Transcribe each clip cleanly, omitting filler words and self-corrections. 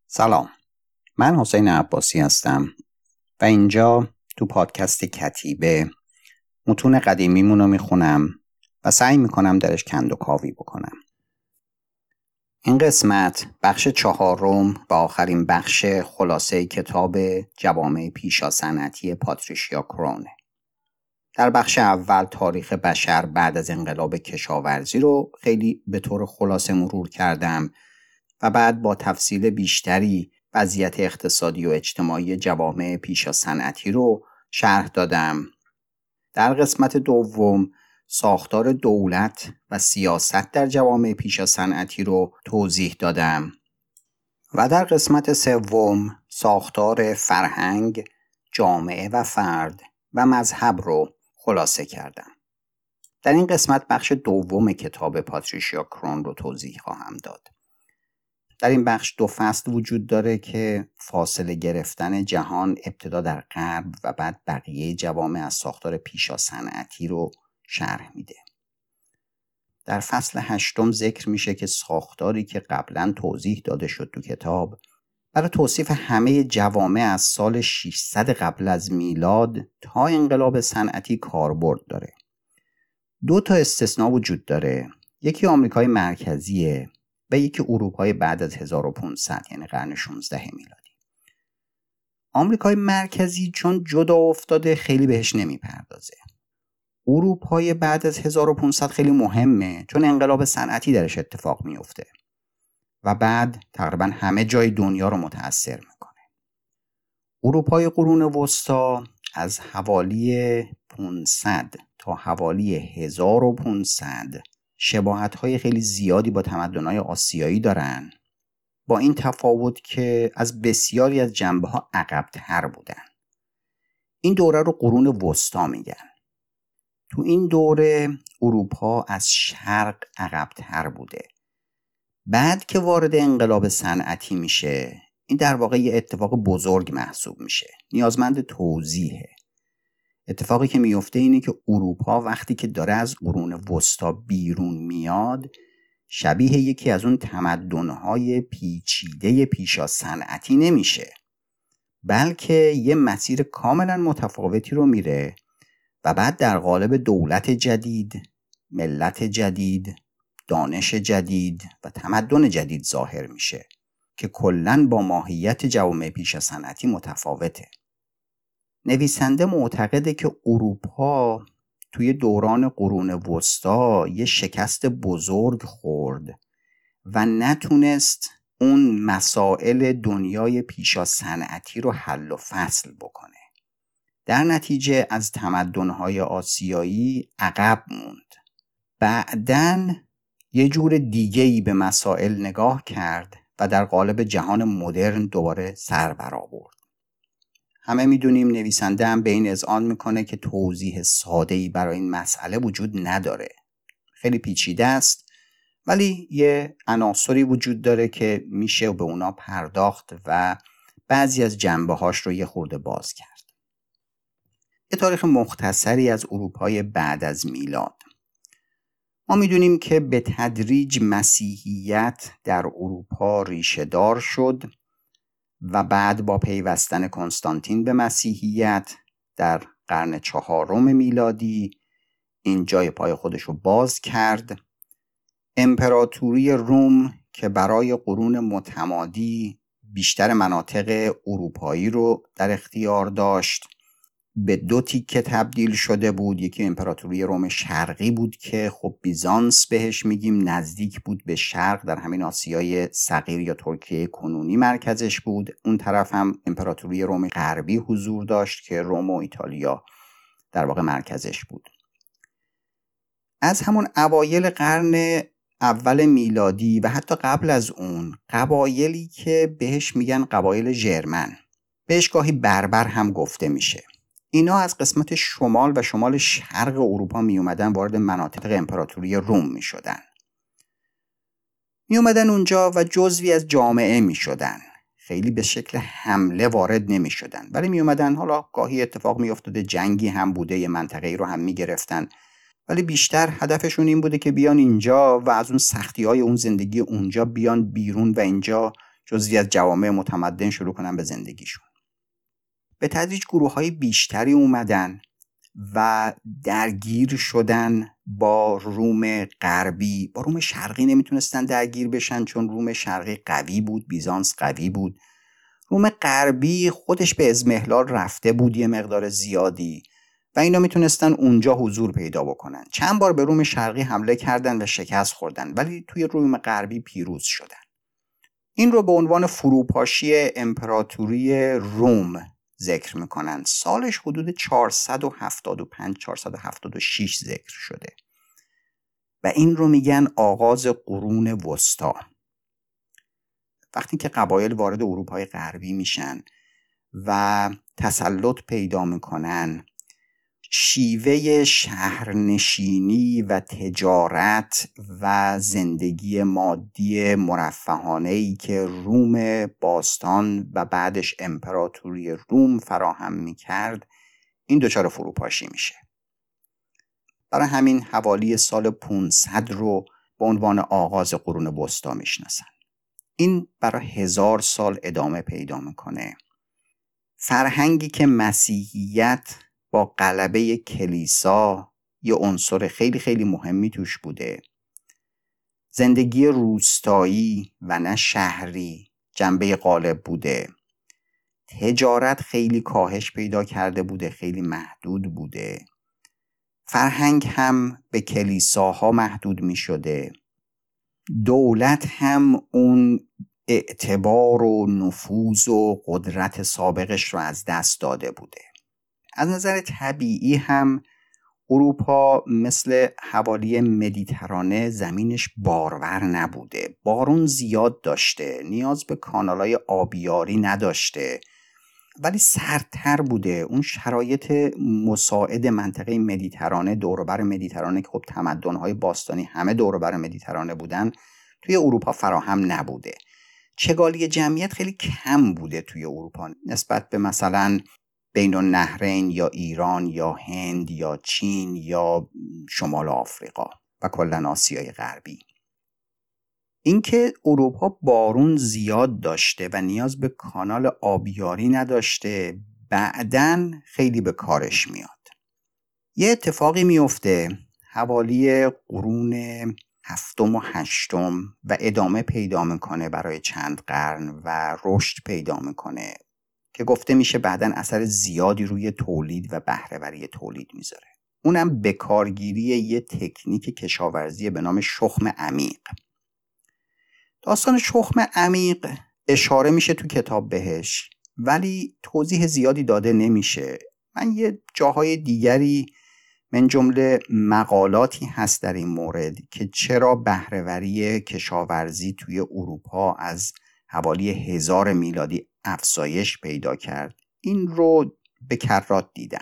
سلام، من حسین عباسی هستم و اینجا تو پادکست کتیبه متون قدیمیمون رو میخونم و سعی میکنم درش کند و کاوی بکنم. این قسمت بخش 4 و آخرین بخش خلاصه کتاب جوامع پیشا صنعتی پاتریشیا کرونه. در بخش اول تاریخ بشر بعد از انقلاب کشاورزی رو خیلی به طور خلاصه مرور کردم و بعد با تفصیل بیشتری وضعیت اقتصادی و اجتماعی جوامع پیشا صنعتی رو شرح دادم. در قسمت دوم ساختار دولت و سیاست در جوامع پیشا صنعتی رو توضیح دادم و در قسمت سوم ساختار فرهنگ، جامعه و فرد و مذهب رو خلاصه کردم. در این قسمت بخش دوم کتاب پاتریشیا کرون رو توضیح خواهم داد. در این بخش 2 فصل وجود داره که فاصله گرفتن جهان ابتدا در غرب و بعد بقیه جوامع از ساختار پیشا صنعتی رو شرح میده. در فصل 8 ذکر میشه که ساختاری که قبلا توضیح داده شد تو کتاب برای توصیف همه جوامع از سال 600 قبل از میلاد تا انقلاب صنعتی کاربرد داره. 2 استثناء وجود داره. یکی آمریکای مرکزیه و یکی اروپای بعد از 1500 یعنی قرن 16 میلادی. آمریکای مرکزی چون جدا افتاده خیلی بهش نمیپردازه. اروپای بعد از 1500 خیلی مهمه چون انقلاب صنعتی درش اتفاق میفته و بعد تقریبا همه جای دنیا رو متأثر میکنه. اروپای قرون وسطا از حوالی 500 تا حوالی 1500 شباهت‌های خیلی زیادی با تمدن‌های آسیایی دارن، با این تفاوت که از بسیاری از جنبه‌ها عقب‌تر بودن. این دوره رو قرون وسطا میگن. تو این دوره اروپا از شرق عقب‌تر بوده. بعد که وارد انقلاب صنعتی میشه، این در واقع یه اتفاق بزرگ محسوب میشه. نیازمند توضیحه. اتفاقی که میفته اینه که اروپا وقتی که داره از قرون وسطا بیرون میاد شبیه یکی از اون تمدن‌های پیچیده پیشا صنعتی نمیشه، بلکه یه مسیر کاملا متفاوتی رو میره و بعد در قالب دولت جدید، ملت جدید، دانش جدید و تمدن جدید ظاهر میشه که کلاً با ماهیت جوامع پیشا صنعتی متفاوته. نویسنده معتقده که اروپا توی دوران قرون وسطا یه شکست بزرگ خورد و نتونست اون مسائل دنیای پیشا صنعتی رو حل و فصل بکنه. در نتیجه از تمدن‌های آسیایی عقب موند. بعداً یه جور دیگه‌ای به مسائل نگاه کرد و در قالب جهان مدرن دوباره سر برآورد. همه میدونیم نویسنده هم به این اذعان میکنه که توضیح ساده‌ای برای این مسئله وجود نداره. خیلی پیچیده است ولی یه عناصری وجود داره که میشه به اونا پرداخت و بعضی از جنبه‌هاش رو یه خورده باز کرد. یه تاریخ مختصری از اروپای بعد از میلاد. ما میدونیم که به تدریج مسیحیت در اروپا ریشه دار شد و بعد با پیوستن کنستانتین به مسیحیت در قرن 4 میلادی این جای پای خودش رو باز کرد. امپراتوری روم که برای قرون متمادی بیشتر مناطق اروپایی رو در اختیار داشت به 2 تیکه تبدیل شده بود. یکی امپراتوری روم شرقی بود که خب بیزانس بهش میگیم، نزدیک بود به شرق، در همین آسیای صغیر یا ترکیه کنونی مرکزش بود. اون طرف هم امپراتوری روم غربی حضور داشت که روم و ایتالیا در واقع مرکزش بود. از همون اوایل قرن اول میلادی و حتی قبل از اون قبایلی که بهش میگن قبایل ژرمن، بهش گاهی بربر هم گفته میشه، اینا از قسمت شمال و شمال شرق اروپا می اومدن وارد مناطق امپراتوری روم می شدن. می اومدن اونجا و جزوی از جامعه می شدن. خیلی به شکل حمله وارد نمی شدن ولی می اومدن، حالا گاهی اتفاق می افتاده جنگی هم بوده یه منطقه‌ای رو هم می گرفتن، ولی بیشتر هدفشون این بوده که بیان اینجا و از اون سختی‌های اون زندگی اونجا بیان بیرون و اینجا جزئی از جوامع متمدن شروع کنن به زندگیشون. به تدریج گروه‌های بیشتری اومدن و درگیر شدن با روم غربی. با روم شرقی نمیتونستن درگیر بشن چون روم شرقی قوی بود، بیزانس قوی بود. روم غربی خودش به اضمحلال رفته بود یه مقدار زیادی و اینا میتونستن اونجا حضور پیدا بکنن. چند بار به روم شرقی حمله کردن و شکست خوردن ولی توی روم غربی پیروز شدن. این رو به عنوان فروپاشی امپراتوری روم ذکر میکنن. سالش حدود 475-476 ذکر شده و این رو میگن آغاز قرون وسطی. وقتی که قبایل وارد اروپای غربی میشن و تسلط پیدا میکنن، شیوه شهرنشینی و تجارت و زندگی مادی مرفهانه‌ای که روم باستان و بعدش امپراتوری روم فراهم میکرد، این دچار فروپاشی میشه. برای همین حوالی سال 500 رو به عنوان آغاز قرون وسطی میشناسن. این برای 1000 سال ادامه پیدا میکنه. فرهنگی که مسیحیت با غلبه کلیسا یه عنصر خیلی خیلی مهمی توش بوده. زندگی روستایی و نه شهری جنبه غالب بوده. تجارت خیلی کاهش پیدا کرده بوده، خیلی محدود بوده. فرهنگ هم به کلیساها محدود می شده. دولت هم اون اعتبار و نفوذ و قدرت سابقش رو از دست داده بوده. از نظر طبیعی هم اروپا مثل حوالی مدیترانه زمینش بارور نبوده. بارون زیاد داشته، نیاز به کانالای آبیاری نداشته، ولی سردتر بوده. اون شرایط مساعد منطقه مدیترانه، دوروبر مدیترانه که خب تمدن‌های باستانی همه دوروبر مدیترانه بودن، توی اروپا فراهم نبوده. چگالی جمعیت خیلی کم بوده توی اروپا نسبت به مثلا بین النهرین یا ایران یا هند یا چین یا شمال آفریقا و کلاً آسیای غربی. اینکه اروپا بارون زیاد داشته و نیاز به کانال آبیاری نداشته بعداً خیلی به کارش میاد. یه اتفاقی میفته حوالی قرون 7 و 8 و ادامه پیدا میکنه برای چند قرن و رشد پیدا میکنه که گفته میشه بعداً اثر زیادی روی تولید و بهره‌وری تولید میذاره. اونم بکارگیری یه تکنیک کشاورزی به نام شخم عمیق. داستان شخم عمیق اشاره میشه تو کتاب بهش ولی توضیح زیادی داده نمیشه. من یه جاهای دیگری من جمله مقالاتی هست در این مورد که چرا بهره‌وری کشاورزی توی اروپا از حوالی 1000 میلادی افزایش پیدا کرد، این رو به کرات دیدم.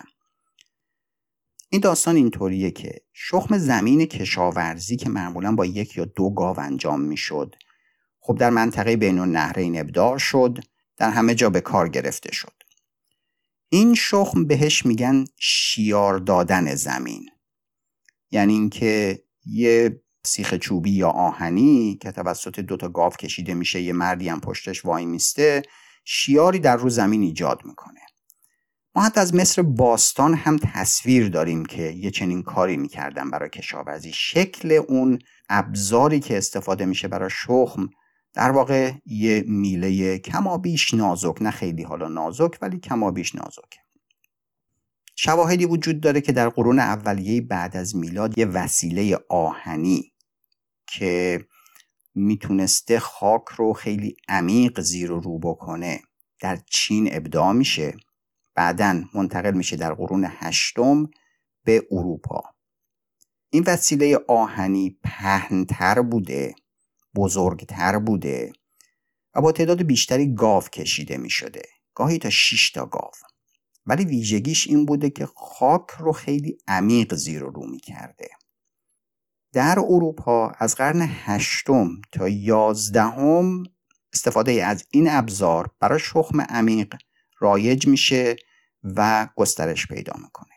این داستان اینطوریه که شخم زمین کشاورزی که معمولا با 1 یا 2 گاو انجام میشد، خب در منطقه بین النهرین ابداع شد، در همه جا به کار گرفته شد. این شخم بهش میگن شیار دادن زمین. یعنی اینکه یه سیخ چوبی یا آهنی که توسط 2 تا گاو کشیده میشه، یه مردی هم پشتش وای میسته، شیاری در رو زمین ایجاد میکنه. ما حتی از مصر باستان هم تصویر داریم که یه چنین کاری میکردن برای کشاورزی. شکل اون ابزاری که استفاده میشه برای شخم در واقع یه میله کمابیش نازک، نه خیلی حالا نازک ولی کمابیش نازک. شواهدی وجود داره که در قرون اولیه بعد از میلاد یه وسیله آهنی که میتونسته خاک رو خیلی عمیق زیر و رو بکنه در چین ابداع میشه، بعداً منتقل میشه در قرون 8 به اروپا. این وسیله آهنی پهن‌تر بوده، بزرگتر بوده و با تعداد بیشتری گاو کشیده میشده، گاهی تا 6 تا گاو. ولی ویژگیش این بوده که خاک رو خیلی عمیق زیر و رو میکرده. در اروپا از قرن 8 تا 11 استفاده از این ابزار برای شخم عمیق رایج میشه و گسترش پیدا میکنه.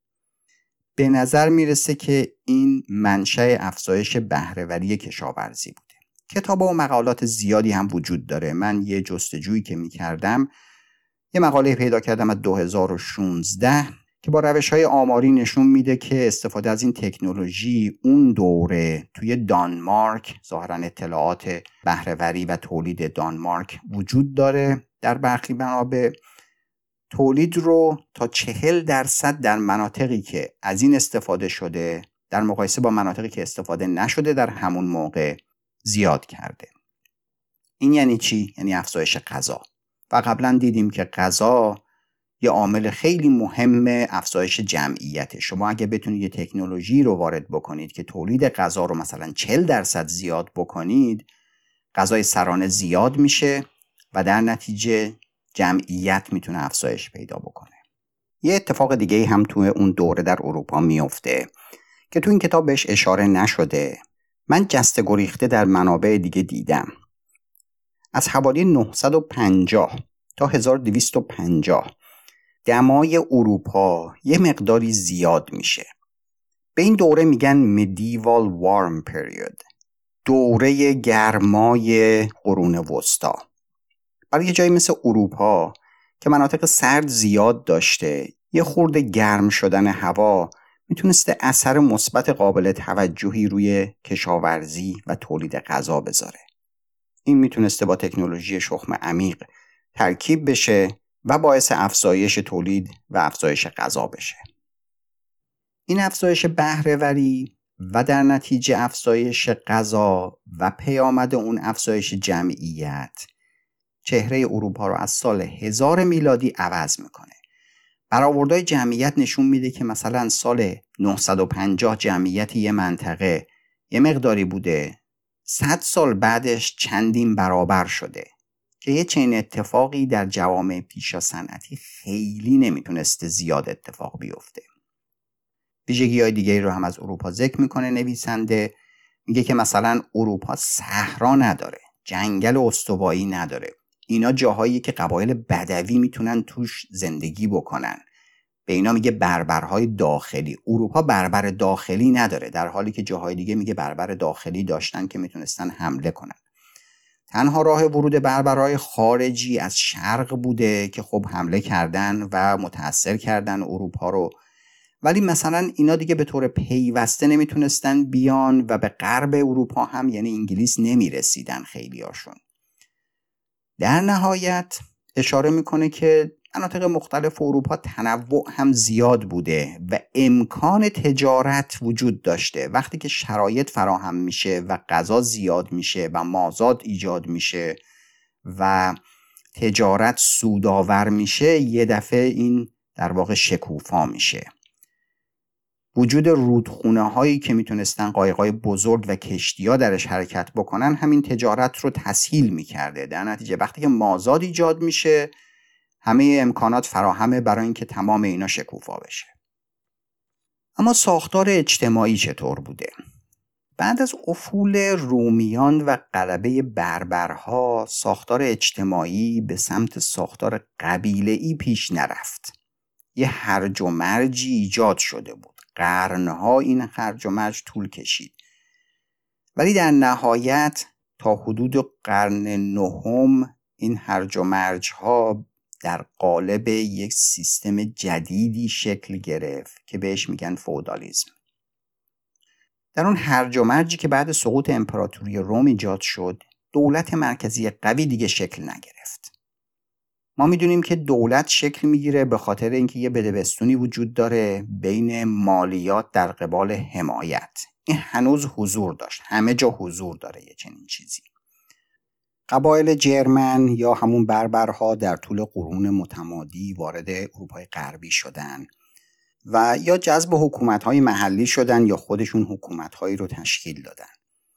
به نظر میرسه که این منشأ افزایش بهره‌وری کشاورزی بوده. کتاب و مقالات زیادی هم وجود داره. من یه جستجویی که می‌کردم یه مقاله پیدا کردم از 2016 که با روش‌های آماری نشون میده که استفاده از این تکنولوژی اون دوره توی دانمارک، ظاهراً اطلاعات بهره‌وری و تولید دانمارک وجود داره در برخی منابع، تولید رو تا 40% در مناطقی که از این استفاده شده در مقایسه با مناطقی که استفاده نشده در همون موقع زیاد کرده. این یعنی چی؟ یعنی افزایش غذا. و قبلا دیدیم که غذا یه عامل خیلی مهم افزایش جمعیته. شما اگه بتونید یه تکنولوژی رو وارد بکنید که تولید غذا رو مثلا 40% زیاد بکنید، غذای سرانه زیاد میشه و در نتیجه جمعیت میتونه افزایش پیدا بکنه. یه اتفاق دیگه هم توی اون دوره در اروپا میفته که تو این کتاب بهش اشاره نشده، من جسته گریخته در منابع دیگه دیدم. از حوالی 950 تا 1250 دمای اروپا یه مقداری زیاد میشه. به این دوره میگن medieval warm period، دوره گرمای قرون وسطا. برای یه جایی مثل اروپا که مناطق سرد زیاد داشته، یه خورده گرم شدن هوا میتونسته اثر مثبت قابل توجهی روی کشاورزی و تولید غذا بذاره. این میتونسته با تکنولوژی شخم عمیق ترکیب بشه و باعث افزایش تولید و افزایش غذا بشه. این افزایش بهره‌وری و در نتیجه افزایش غذا و پیامد اون افزایش جمعیت چهره اروپا رو از سال 1000 میلادی عوض میکنه. برآوردهای جمعیت نشون میده که مثلا سال 950 جمعیت یه منطقه یه مقداری بوده، 100 سال بعدش چندین برابر شده که یه چنین اتفاقی در جوامع پیشا صنعتی خیلی نمیتونسته زیاد اتفاق بیفته. ویژگی‌های دیگه رو هم از اروپا ذکر میکنه نویسنده، میگه که مثلا اروپا صحرا نداره، جنگل استوایی نداره. اینا جاهایی که قبایل بدوی میتونن توش زندگی بکنن. به اینا میگه بربرهای داخلی. اروپا بربر داخلی نداره، در حالی که جاهای دیگه میگه بربر داخلی داشتن که میتونستن حمله کنن. تنها راه ورود بربرهای خارجی از شرق بوده که خب حمله کردن و متاثر کردن اروپا رو، ولی مثلا اینا دیگه به طور پیوسته نمیتونستن بیان و به غرب اروپا هم یعنی انگلیس نمیرسیدن خیلیاشون. در نهایت اشاره میکنه که مناطق مختلف اروپا تنوع هم زیاد بوده و امکان تجارت وجود داشته. وقتی که شرایط فراهم میشه و غذا زیاد میشه و مازاد ایجاد میشه و تجارت سودآور میشه، یه دفعه این در واقع شکوفا میشه. وجود رودخونه هایی که میتونستن قایق‌های بزرگ و کشتی‌ها درش حرکت بکنن همین تجارت رو تسهیل میکرده. در نتیجه وقتی که مازاد ایجاد میشه همه امکانات فراهمه برای اینکه تمام اینا شکوفا بشه. اما ساختار اجتماعی چطور بوده؟ بعد از افول رومیان و غلبه بربرها ساختار اجتماعی به سمت ساختار قبیله‌ای پیش نرفت. یه هرج و مرجی ایجاد شده بود. قرنها این هرج و مرج طول کشید. ولی در نهایت تا حدود قرن نهم این هرج و مرج ها در قالب یک سیستم جدیدی شکل گرفت که بهش میگن فئودالیسم. در اون هرج و مرجی که بعد سقوط امپراتوری روم ایجاد شد، دولت مرکزی قوی دیگه شکل نگرفت. ما میدونیم که دولت شکل میگیره به خاطر اینکه یه بدبستونی وجود داره بین مالیات در قبال حمایت. این هنوز حضور داشت، همه جا حضور داره یه چنین چیزی. قبایل جرمن یا همون بربرها در طول قرون متمادی وارد اروپای غربی شدن و یا جذب حکومت‌های محلی شدن یا خودشون حکومت‌هایی رو تشکیل دادن.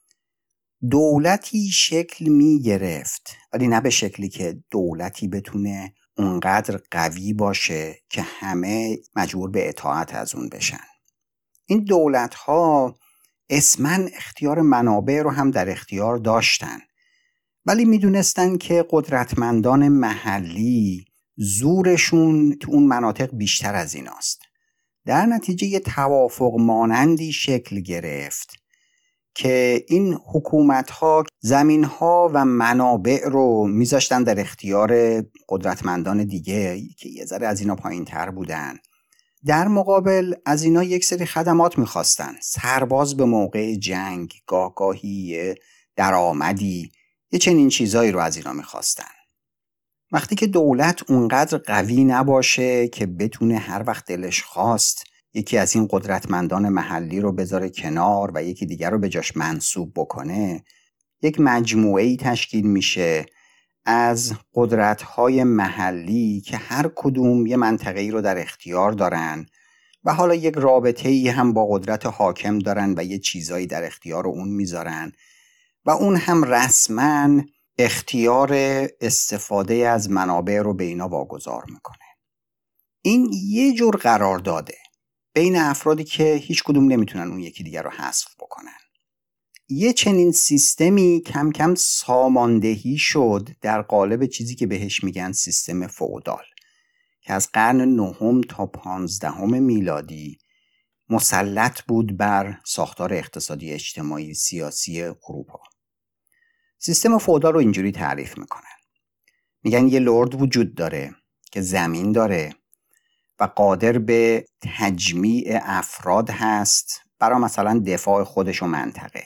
دولتی شکل می گرفت، ولی نه به شکلی که دولتی بتونه اونقدر قوی باشه که همه مجبور به اطاعت از اون بشن. این دولت‌ها اسمن اختیار منابع رو هم در اختیار داشتن، ولی میدونستن که قدرتمندان محلی زورشون تو اون مناطق بیشتر از ایناست. در نتیجه یه توافق مانندی شکل گرفت که این حکومت‌ها زمین‌ها و منابع رو میذاشتن در اختیار قدرتمندان دیگه که یه ذره از اینا پایین‌تر بودن. در مقابل از اینا یک سری خدمات میخواستن. سرباز به موقع جنگ، گاهی درآمدی، یه چنین چیزایی رو از اینا میخواستن. وقتی که دولت اونقدر قوی نباشه که بتونه هر وقت دلش خواست یکی از این قدرتمندان محلی رو بذاره کنار و یکی دیگر رو به جاش منصوب بکنه، یک مجموعه‌ای تشکیل میشه از قدرت‌های محلی که هر کدوم یه منطقه‌ای رو در اختیار دارن و حالا یک رابطه‌ای هم با قدرت حاکم دارن و یه چیزایی در اختیار اون میذارن و اون هم رسماً اختیار استفاده از منابع رو به اینا واگذار میکنه. این یه جور قرارداده بین افرادی که هیچ کدوم نمیتونن اون یکی دیگر رو حذف بکنن. یه چنین سیستمی کم کم ساماندهی شد در قالب چیزی که بهش میگن سیستم فئودال که از قرن 9 تا 15 میلادی مسلط بود بر ساختار اقتصادی اجتماعی سیاسی اروپا. سیستم فئودال رو اینجوری تعریف میکنن. میگن یه لرد وجود داره که زمین داره و قادر به تجمیع افراد هست برای مثلا دفاع خودش و منطقه.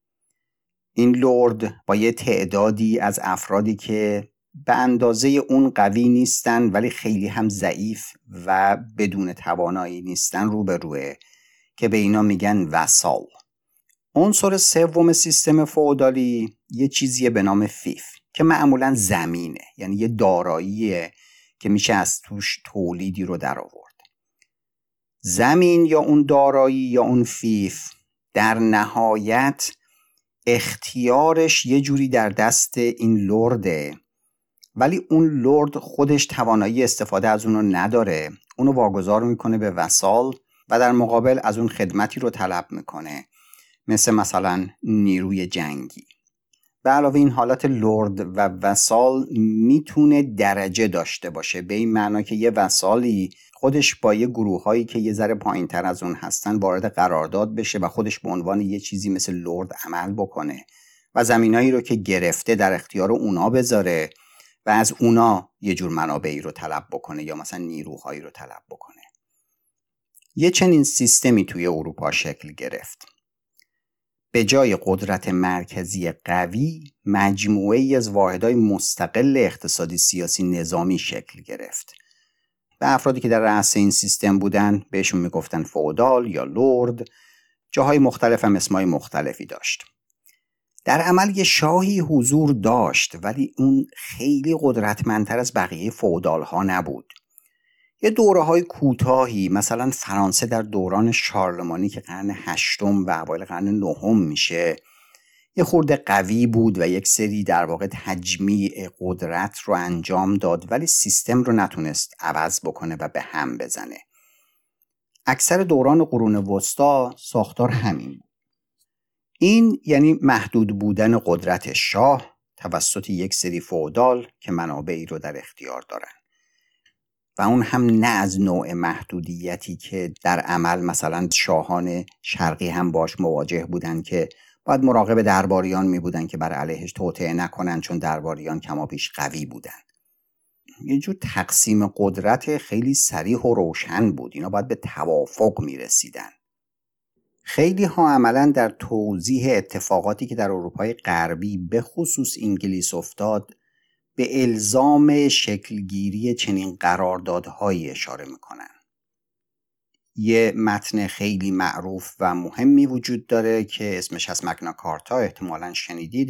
این لرد با یه تعدادی از افرادی که به اندازه اون قوی نیستن ولی خیلی هم ضعیف و بدون توانایی نیستن روبروه که به اینا میگن وسال. عنصر سوم سیستم فئودالی یه چیزیه به نام فیف که معمولا زمینه، یعنی یه داراییه که میشه از توش تولیدی رو در آورد. زمین یا اون دارایی یا اون فیف در نهایت اختیارش یه جوری در دست این لرده، ولی اون لرد خودش توانایی استفاده از اونو نداره. اونو واگذار میکنه به وسال و در مقابل از اون خدمتی رو طلب میکنه، مثلا نیروی جنگی. به علاوه این حالت لرد و وسال میتونه درجه داشته باشه، به این معنا که یه وسالی خودش با یه گروه هایی که یه ذره پایین تر از اون هستن وارد قرارداد بشه و خودش به عنوان یه چیزی مثل لرد عمل بکنه و زمینایی رو که گرفته در اختیار اونا بذاره و از اونا یه جور منابعی رو طلب بکنه یا مثلا نیروهایی رو طلب بکنه. یه چنین سیستمی توی اروپا شکل گرفت. به جای قدرت مرکزی قوی، مجموعه‌ای از واحدهای مستقل اقتصادی سیاسی نظامی شکل گرفت. به افرادی که در رأس این سیستم بودن بهشون میگفتن فئودال یا لرد. جاهای مختلف هم اسمای مختلفی داشت. در عمل یه شاهی حضور داشت ولی اون خیلی قدرتمندتر از بقیه فئودال ها نبود. یه دوره‌های کوتاهی مثلا فرانسه در دوران شارلمانی که قرن 8 و اوایل قرن 9 میشه یه خورده قوی بود و یک سری در واقع تجمیع قدرت رو انجام داد ولی سیستم رو نتونست عوض بکنه و به هم بزنه. اکثر دوران قرون وسطا ساختار همین بود. این یعنی محدود بودن قدرت شاه توسط یک سری فئودال که منابعی رو در اختیار دارن و اون هم نه از نوع محدودیتی که در عمل مثلا شاهان شرقی هم باش مواجه بودن که باید مراقب درباریان می بودن که بر علیهش توطئه نکنن چون درباریان کمابیش قوی بودن. یه جور تقسیم قدرت خیلی صریح و روشن بود. اینا باید به توافق می رسیدن. خیلی ها عملا در توضیح اتفاقاتی که در اروپای غربی به خصوص انگلیس افتاد به الزام شکلگیری چنین قراردادهایی اشاره میکنن. یه متن خیلی معروف و مهمی وجود داره که اسمش از مگنا کارتا، احتمالاً شنیدید،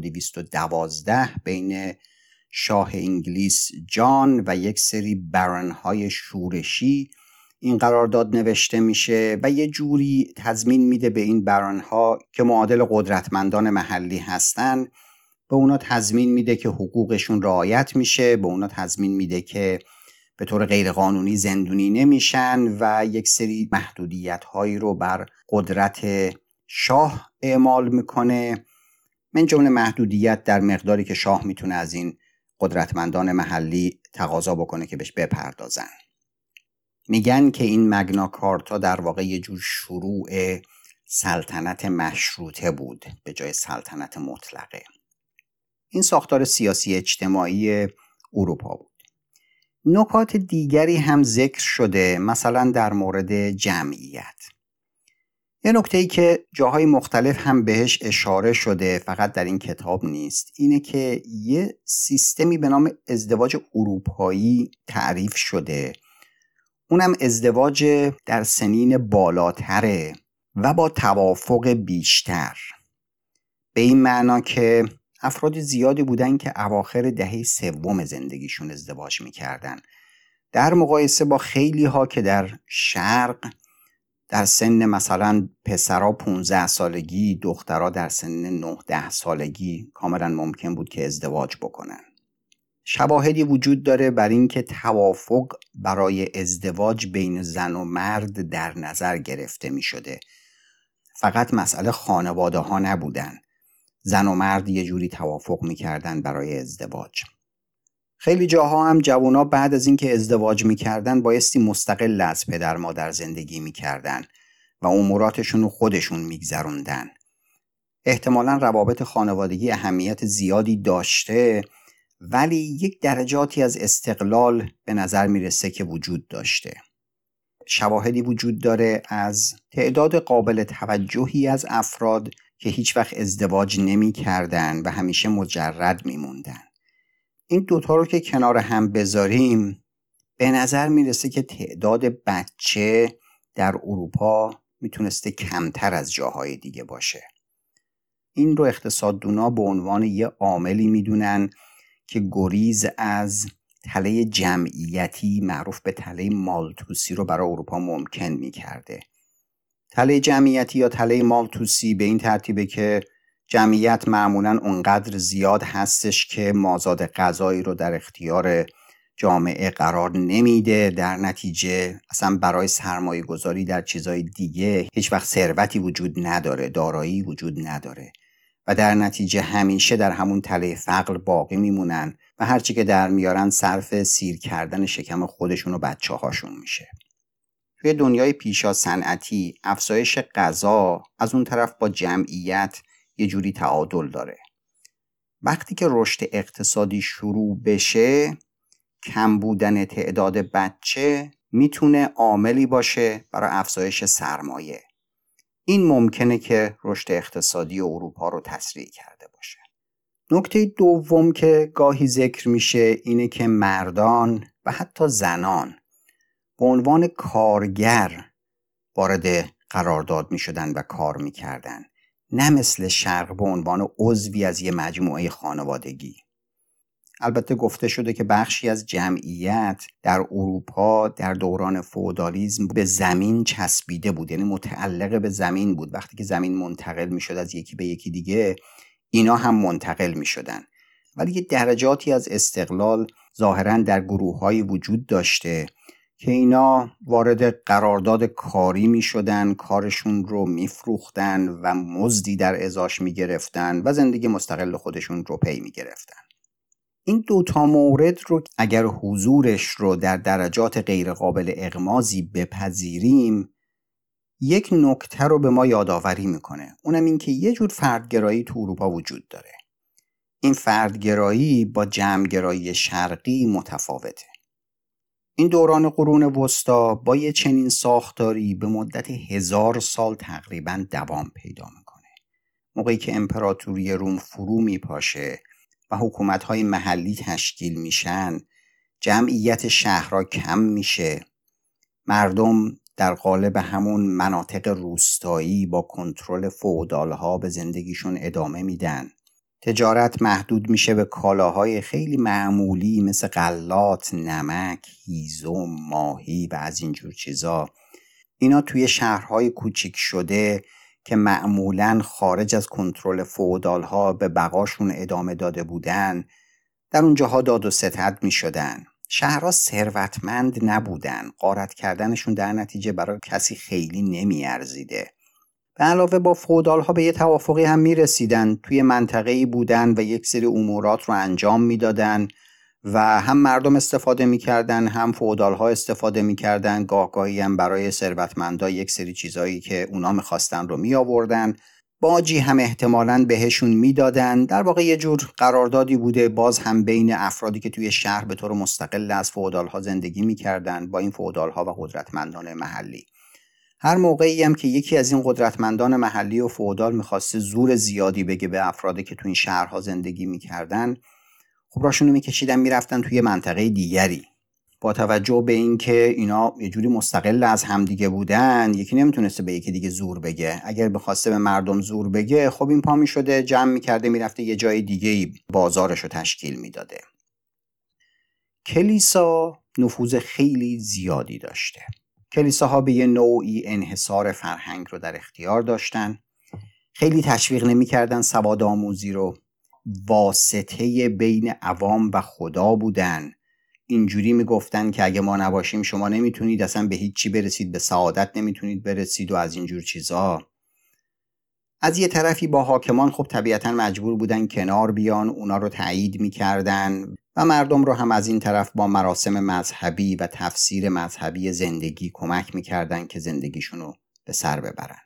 1212 بین شاه انگلیس جان و یک سری برانهای شورشی این قرارداد نوشته میشه و یه جوری تضمین میده به این برانها که معادل قدرتمندان محلی هستن، به اونا تضمین میده که حقوقشون رعایت میشه، به اونا تضمین میده که به طور غیرقانونی زندونی نمیشن و یک سری محدودیت هایی رو بر قدرت شاه اعمال میکنه، من جمله محدودیت در مقداری که شاه میتونه از این قدرتمندان محلی تقاضا بکنه که بهش بپردازن. میگن که این مگنا کارتا در واقع یه جور شروع سلطنت مشروطه بود به جای سلطنت مطلقه. این ساختار سیاسی اجتماعی اروپا بود. نکات دیگری هم ذکر شده، مثلا در مورد جمعیت. یه نکته‌ای که جاهای مختلف هم بهش اشاره شده، فقط در این کتاب نیست، اینه که یه سیستمی به نام ازدواج اروپایی تعریف شده. اونم ازدواج در سنین بالاتره و با توافق بیشتر. به این معنا که افراد زیادی بودن که اواخر دهه سوم زندگیشون ازدواج میکردن، در مقایسه با خیلی ها که در شرق در سن مثلا پسرها 15 سالگی، دخترها در سن 9-10 سالگی کاملا ممکن بود که ازدواج بکنن. شواهدی وجود داره بر این که توافق برای ازدواج بین زن و مرد در نظر گرفته می شده. فقط مسئله خانواده ها نبودن. زن و مرد یه جوری توافق می کردن برای ازدواج. خیلی جاها هم جوونا بعد از اینکه ازدواج می کردن بایستی مستقل از پدر مادر زندگی می کردن و اموراتشون رو خودشون می گذروندن. احتمالاً روابط خانوادگی اهمیت زیادی داشته، ولی یک درجاتی از استقلال به نظر میرسه که وجود داشته. شواهدی وجود داره از تعداد قابل توجهی از افراد که هیچ وقت ازدواج نمی کردن و همیشه مجرد می موندن. این دوتا رو که کنار هم بذاریم به نظر میرسه که تعداد بچه در اروپا میتونسته کمتر از جاهای دیگه باشه. این رو اقتصاددونا به عنوان یه عاملی میدونن که گریز از تله جمعیتی معروف به تله مالتوسی رو برای اروپا ممکن میکرده. تله جمعیتی یا تله مالتوسی به این ترتیبه که جمعیت معمولاً اونقدر زیاد هستش که مازاد غذایی رو در اختیار جامعه قرار نمیده. در نتیجه اصلا برای سرمایه گذاری در چیزای دیگه هیچ وقت ثروتی وجود نداره، دارایی وجود نداره و در نتیجه همیشه در همون تله فقر باقی میمونن و هرچی که در میارن صرف سیر کردن شکم خودشون و بچه هاشون میشه. توی دنیای پیشا صنعتی افزایش غذا از اون طرف با جمعیت یه جوری تعادل داره. وقتی که رشد اقتصادی شروع بشه، کم بودن تعداد بچه میتونه عاملی باشه برای افزایش سرمایه. این ممکنه که رشد اقتصادی اروپا رو تسریع کرده باشه. نکته دوم که گاهی ذکر میشه اینه که مردان و حتی زنان به عنوان کارگر وارد قرارداد میشدن و کار میکردن، نه مثل شرق به عنوان عضوی از یه مجموعه خانوادگی. البته گفته شده که بخشی از جمعیت در اروپا در دوران فئودالیسم به زمین چسبیده بود، یعنی متعلق به زمین بود. وقتی که زمین منتقل میشد از یکی به یکی دیگه، اینا هم منتقل میشدن. ولی یه درجاتی از استقلال ظاهراً در گروه‌هایی وجود داشته که اینا وارد قرارداد کاری می شدن، کارشون رو می فروختن و مزدی در ازاش می گرفتن و زندگی مستقل خودشون رو پی می گرفتن. این دوتا مورد رو اگر حضورش رو در درجات غیر قابل اغمازی بپذیریم، یک نکته رو به ما یادآوری میکنه. اونم این که یه جور فردگرایی تو اروپا وجود داره. این فردگرایی با جمعگرایی شرقی متفاوته. این دوران قرون وسطا با یه چنین ساختاری به مدت 1000 سال تقریباً دوام پیدا میکنه. موقعی که امپراتوری روم فرو میپاشه و حکومت‌های محلی تشکیل میشن، جمعیت شهرها کم میشه، مردم در قالب همون مناطق روستایی با کنترل فئودال‌ها به زندگیشون ادامه میدن. تجارت محدود میشه به کالاهای خیلی معمولی مثل غلات، نمک، هیزم، ماهی و از اینجور چیزا. اینا توی شهرهای کوچیک شده که معمولاً خارج از کنترل فئودال‌ها به بقاشون ادامه داده بودن، در اونجاها داد و ستد میشدن. شهرها ثروتمند نبودن، غارت کردنشون در نتیجه برای کسی خیلی نمیارزیده. به علاوه با فئودال‌ها به یه توافقی هم میرسیدن، توی منطقه‌ای بودن و یک سری امورات رو انجام میدادن و هم مردم استفاده میکردن، هم فئودال ها استفاده میکردن، گاهی هم برای ثروتمندا یک سری چیزایی که اونا میخواستن رو میآوردن، باجی هم احتمالاً بهشون میدادن. در واقع یه جور قراردادی بوده باز هم بین افرادی که توی شهر به طور مستقل از فئودال ها زندگی میکردن با این فئودال ها و قدرتمندان محلی. هر موقعی هم که یکی از این قدرتمندان محلی و فئودال میخواسته زور زیادی بگه به افرادی که توی این شهرها زندگی میکردن، خب راشونو میکشیدن میرفتن توی منطقه دیگری. با توجه به اینکه اینا یه جوری مستقل از همدیگه بودن، یکی نمیتونسته به یکی دیگه زور بگه. اگر بخواسته به مردم زور بگه، خب این پا میشده جمع میکرده میرفته یه جای دیگه بازارشو تشکیل میداده. کلیسا نفوذ خیلی زیادی داشته. کلیساها به یه نوعی انحصار فرهنگ رو در اختیار داشتن. خیلی تشویق نمیکردن سواد آموزی رو. واسطه بین عوام و خدا بودن. اینجوری میگفتن که اگه ما نباشیم شما نمیتونید اصلا به هیچ چی برسید، به سعادت نمیتونید برسید و از اینجور چیزا. از یه طرفی با حاکمان خب طبیعتا مجبور بودن کنار بیان، اونا رو تایید میکردن و مردم رو هم از این طرف با مراسم مذهبی و تفسیر مذهبی زندگی کمک میکردن که زندگیشون رو به سر ببرن.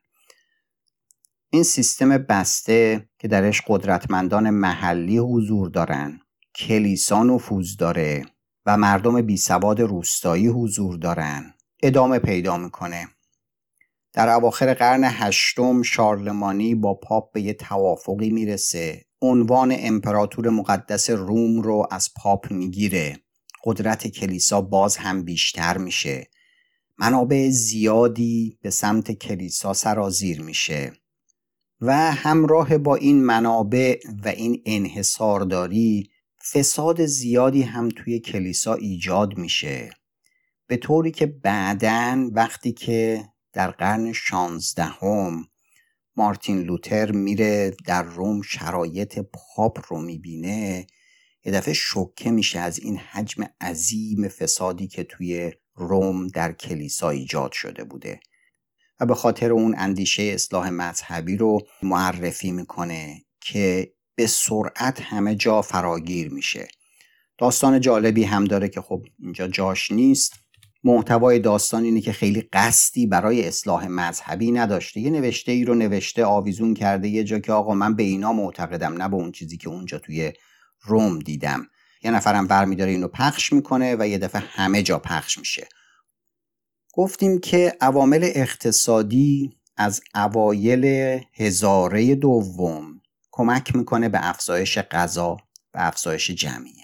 این سیستم بسته که درش قدرتمندان محلی حضور دارن، کلیسا نفوذ داره و مردم بیسواد روستایی حضور دارن، ادامه پیدا میکنه. در اواخر قرن هشتم شارلمانی با پاپ به یه توافقی میرسه، عنوان امپراتور مقدس روم رو از پاپ میگیره، قدرت کلیسا باز هم بیشتر میشه، منابع زیادی به سمت کلیسا سرازیر میشه و همراه با این منابع و این انحصارداری فساد زیادی هم توی کلیسا ایجاد میشه، به طوری که بعداً وقتی که در قرن 16 مارتین لوتر میره در روم شرایط پاپ رو میبینه، یه دفعه شوکه میشه از این حجم عظیم فسادی که توی روم در کلیسا ایجاد شده بوده و به خاطر اون اندیشه اصلاح مذهبی رو معرفی میکنه که به سرعت همه جا فراگیر میشه. داستان جالبی هم داره که خب اینجا جاش نیست. محتوای داستان اینه که خیلی قصدی برای اصلاح مذهبی نداشته، یه نوشته ای رو نوشته آویزون کرده یه جا که آقا من به اینا معتقدم، نه به اون چیزی که اونجا توی روم دیدم. یه نفرم برمیداره اینو پخش میکنه و یه دفعه همه جا پخش میشه. گفتیم که عوامل اقتصادی از اوایل هزاره دوم کمک میکنه به افزایش غذا و افزایش جمعیت.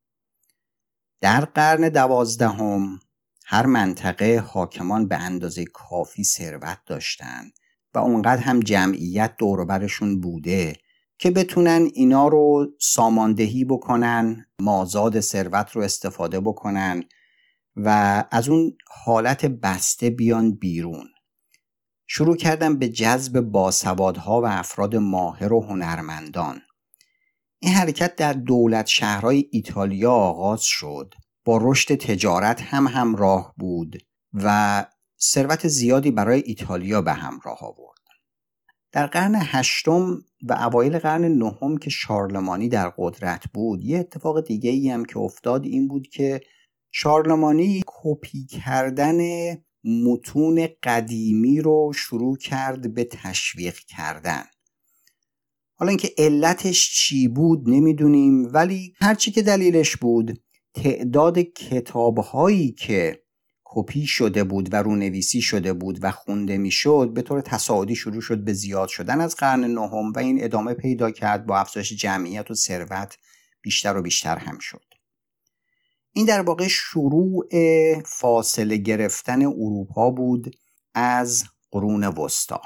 در قرن 12 هر منطقه حاکمان به اندازه کافی ثروت داشتن و اونقدر هم جمعیت دور و برشون بوده که بتونن اینا رو ساماندهی بکنن، مازاد ثروت رو استفاده بکنن و از اون حالت بسته بیان بیرون. شروع کردن به جذب باسوادها و افراد ماهر و هنرمندان. این حرکت در دولت شهرهای ایتالیا آغاز شد، با رشد تجارت هم همراه بود و ثروت زیادی برای ایتالیا به همراه آورد. در قرن هشتم و اوایل قرن نهم که شارلمانی در قدرت بود، یه اتفاق دیگه ای هم که افتاد این بود که شارلمانی کپی کردن متون قدیمی رو شروع کرد به تشویق کردن. حالا اینکه علتش چی بود نمیدونیم، ولی هرچی که دلیلش بود، تعداد کتاب‌هایی که کپی شده بود و رونویسی شده بود و خونده میشد به طور تصاعدی شروع شد به زیاد شدن از قرن نهم و این ادامه پیدا کرد، با افزایش جمعیت و ثروت بیشتر و بیشتر هم شد. این در واقع شروع فاصله گرفتن اروپا بود از قرون وسطی.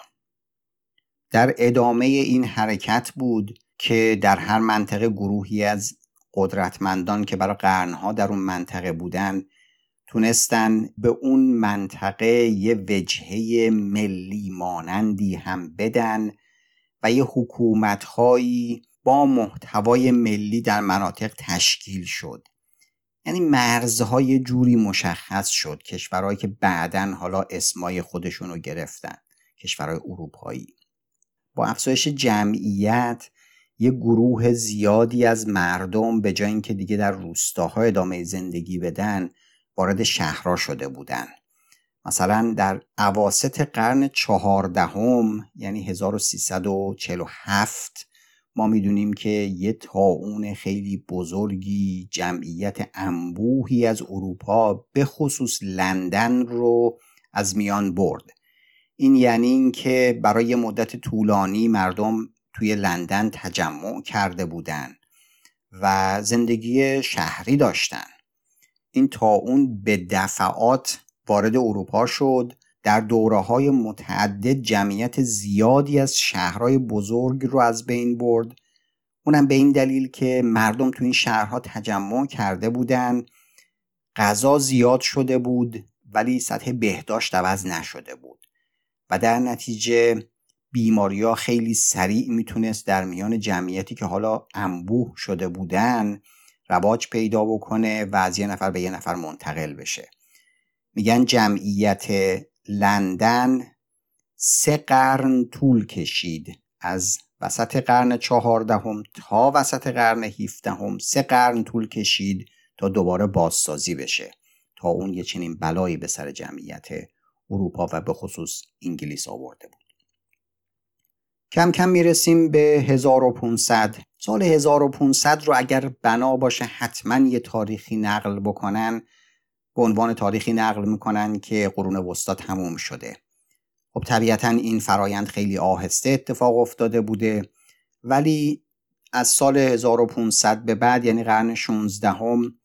در ادامه این حرکت بود که در هر منطقه گروهی از قدرتمندان که برای قرنها در اون منطقه بودن تونستن به اون منطقه یه وجهه ملی مانندی هم بدن و یه حکومت‌هایی با محتوای ملی در مناطق تشکیل شد. یعنی مرزهای جوری مشخص شد، کشورهایی که بعداً حالا اسمای خودشون رو گرفتن، کشورهای اروپایی. با افزایش جمعیت یه گروه زیادی از مردم به جای اینکه دیگه در روستاها ادامه زندگی بدن وارد شهرها شده بودن. مثلا در اواسط قرن 14 یعنی 1347 ما میدونیم که یه طاعون خیلی بزرگی جمعیت انبوهی از اروپا به خصوص لندن رو از میان برد. این یعنی این که برای مدت طولانی مردم توی لندن تجمع کرده بودن و زندگی شهری داشتن. این طاعون به دفعات وارد اروپا شد، در دوره‌های متعدد جمعیت زیادی از شهرهای بزرگ رو از بین برد. اونم به این دلیل که مردم تو این شهرها تجمع کرده بودن، غذا زیاد شده بود ولی سطح بهداشت عوض نشده بود و در نتیجه بیماری‌ها خیلی سریع میتونست در میان جمعیتی که حالا انبوه شده بودن رواج پیدا بکنه و از یه نفر به یه نفر منتقل بشه. میگن جمعیت لندن 3 قرن طول کشید، از وسط قرن 14 تا وسط قرن 17 3 قرن طول کشید تا دوباره بازسازی بشه، تا اون یه چنین بلایی به سر جمعیت اروپا و به خصوص انگلیس آورده بود. کم کم میرسیم به 1500. سال 1500 رو اگر بنا باشه حتما یه تاریخی نقل بکنن، به عنوان تاریخی نقل میکنن که قرون وسطی تموم شده. خب طبیعتا این فرایند خیلی آهسته اتفاق افتاده بوده، ولی از سال 1500 به بعد یعنی قرن 16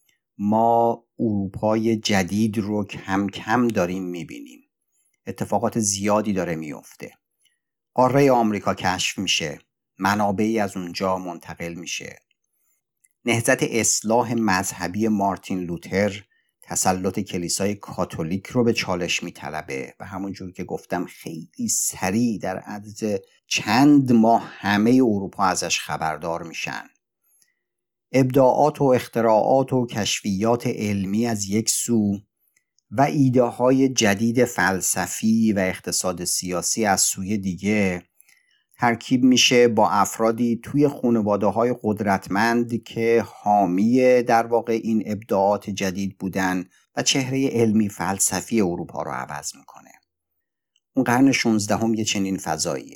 ما اروپای جدید رو کم کم داریم میبینیم. اتفاقات زیادی داره میفته. قاره آمریکا کشف میشه، منابعی از اونجا منتقل میشه. نهضت اصلاح مذهبی مارتین لوتر تسلط کلیسای کاتولیک رو به چالش میطلبه و همونجور که گفتم خیلی سریع در عرض چند ماه همه اروپا ازش خبردار میشن. ابداعات و اختراعات و کشفیات علمی از یک سو و ایده های جدید فلسفی و اقتصاد سیاسی از سوی دیگه ترکیب میشه با افرادی توی خانواده‌های قدرتمند که حامی در واقع این ابداعات جدید بودن و چهره علمی فلسفی اروپا رو عوض میکنه. اون قرن 16 یه چنین فضاییه.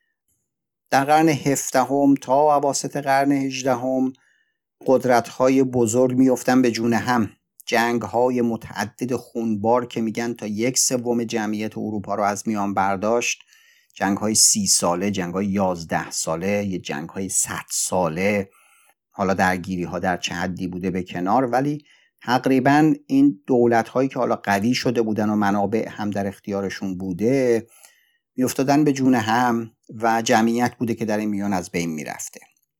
در قرن 17 تا اواسط قرن 18 قدرت‌های بزرگ میافتن به جون هم. جنگ‌های متعدد خونبار که میگن تا 1/3 جمعیت اروپا رو از میان برداشت، جنگ‌های 30 ساله، جنگ‌های 11 ساله، یه جنگ‌های 100 ساله، حالا درگیری‌ها در چه حدی بوده به کنار، ولی تقریباً این دولت‌هایی که حالا قوی شده بودن و منابع هم در اختیارشون بوده میافتادن به جون هم و جمعیت بوده که در این میان از بین میرفته.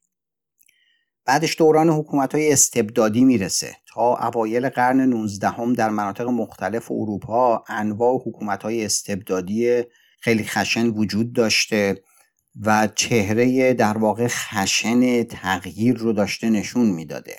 بعدش دوران حکومت‌های استبدادی میرسه. تا اوایل قرن 19 در مناطق مختلف اروپا انواع حکومت‌های استبدادی خیلی خشن وجود داشته و چهره در واقع خشن تغییر رو داشته نشون میداده.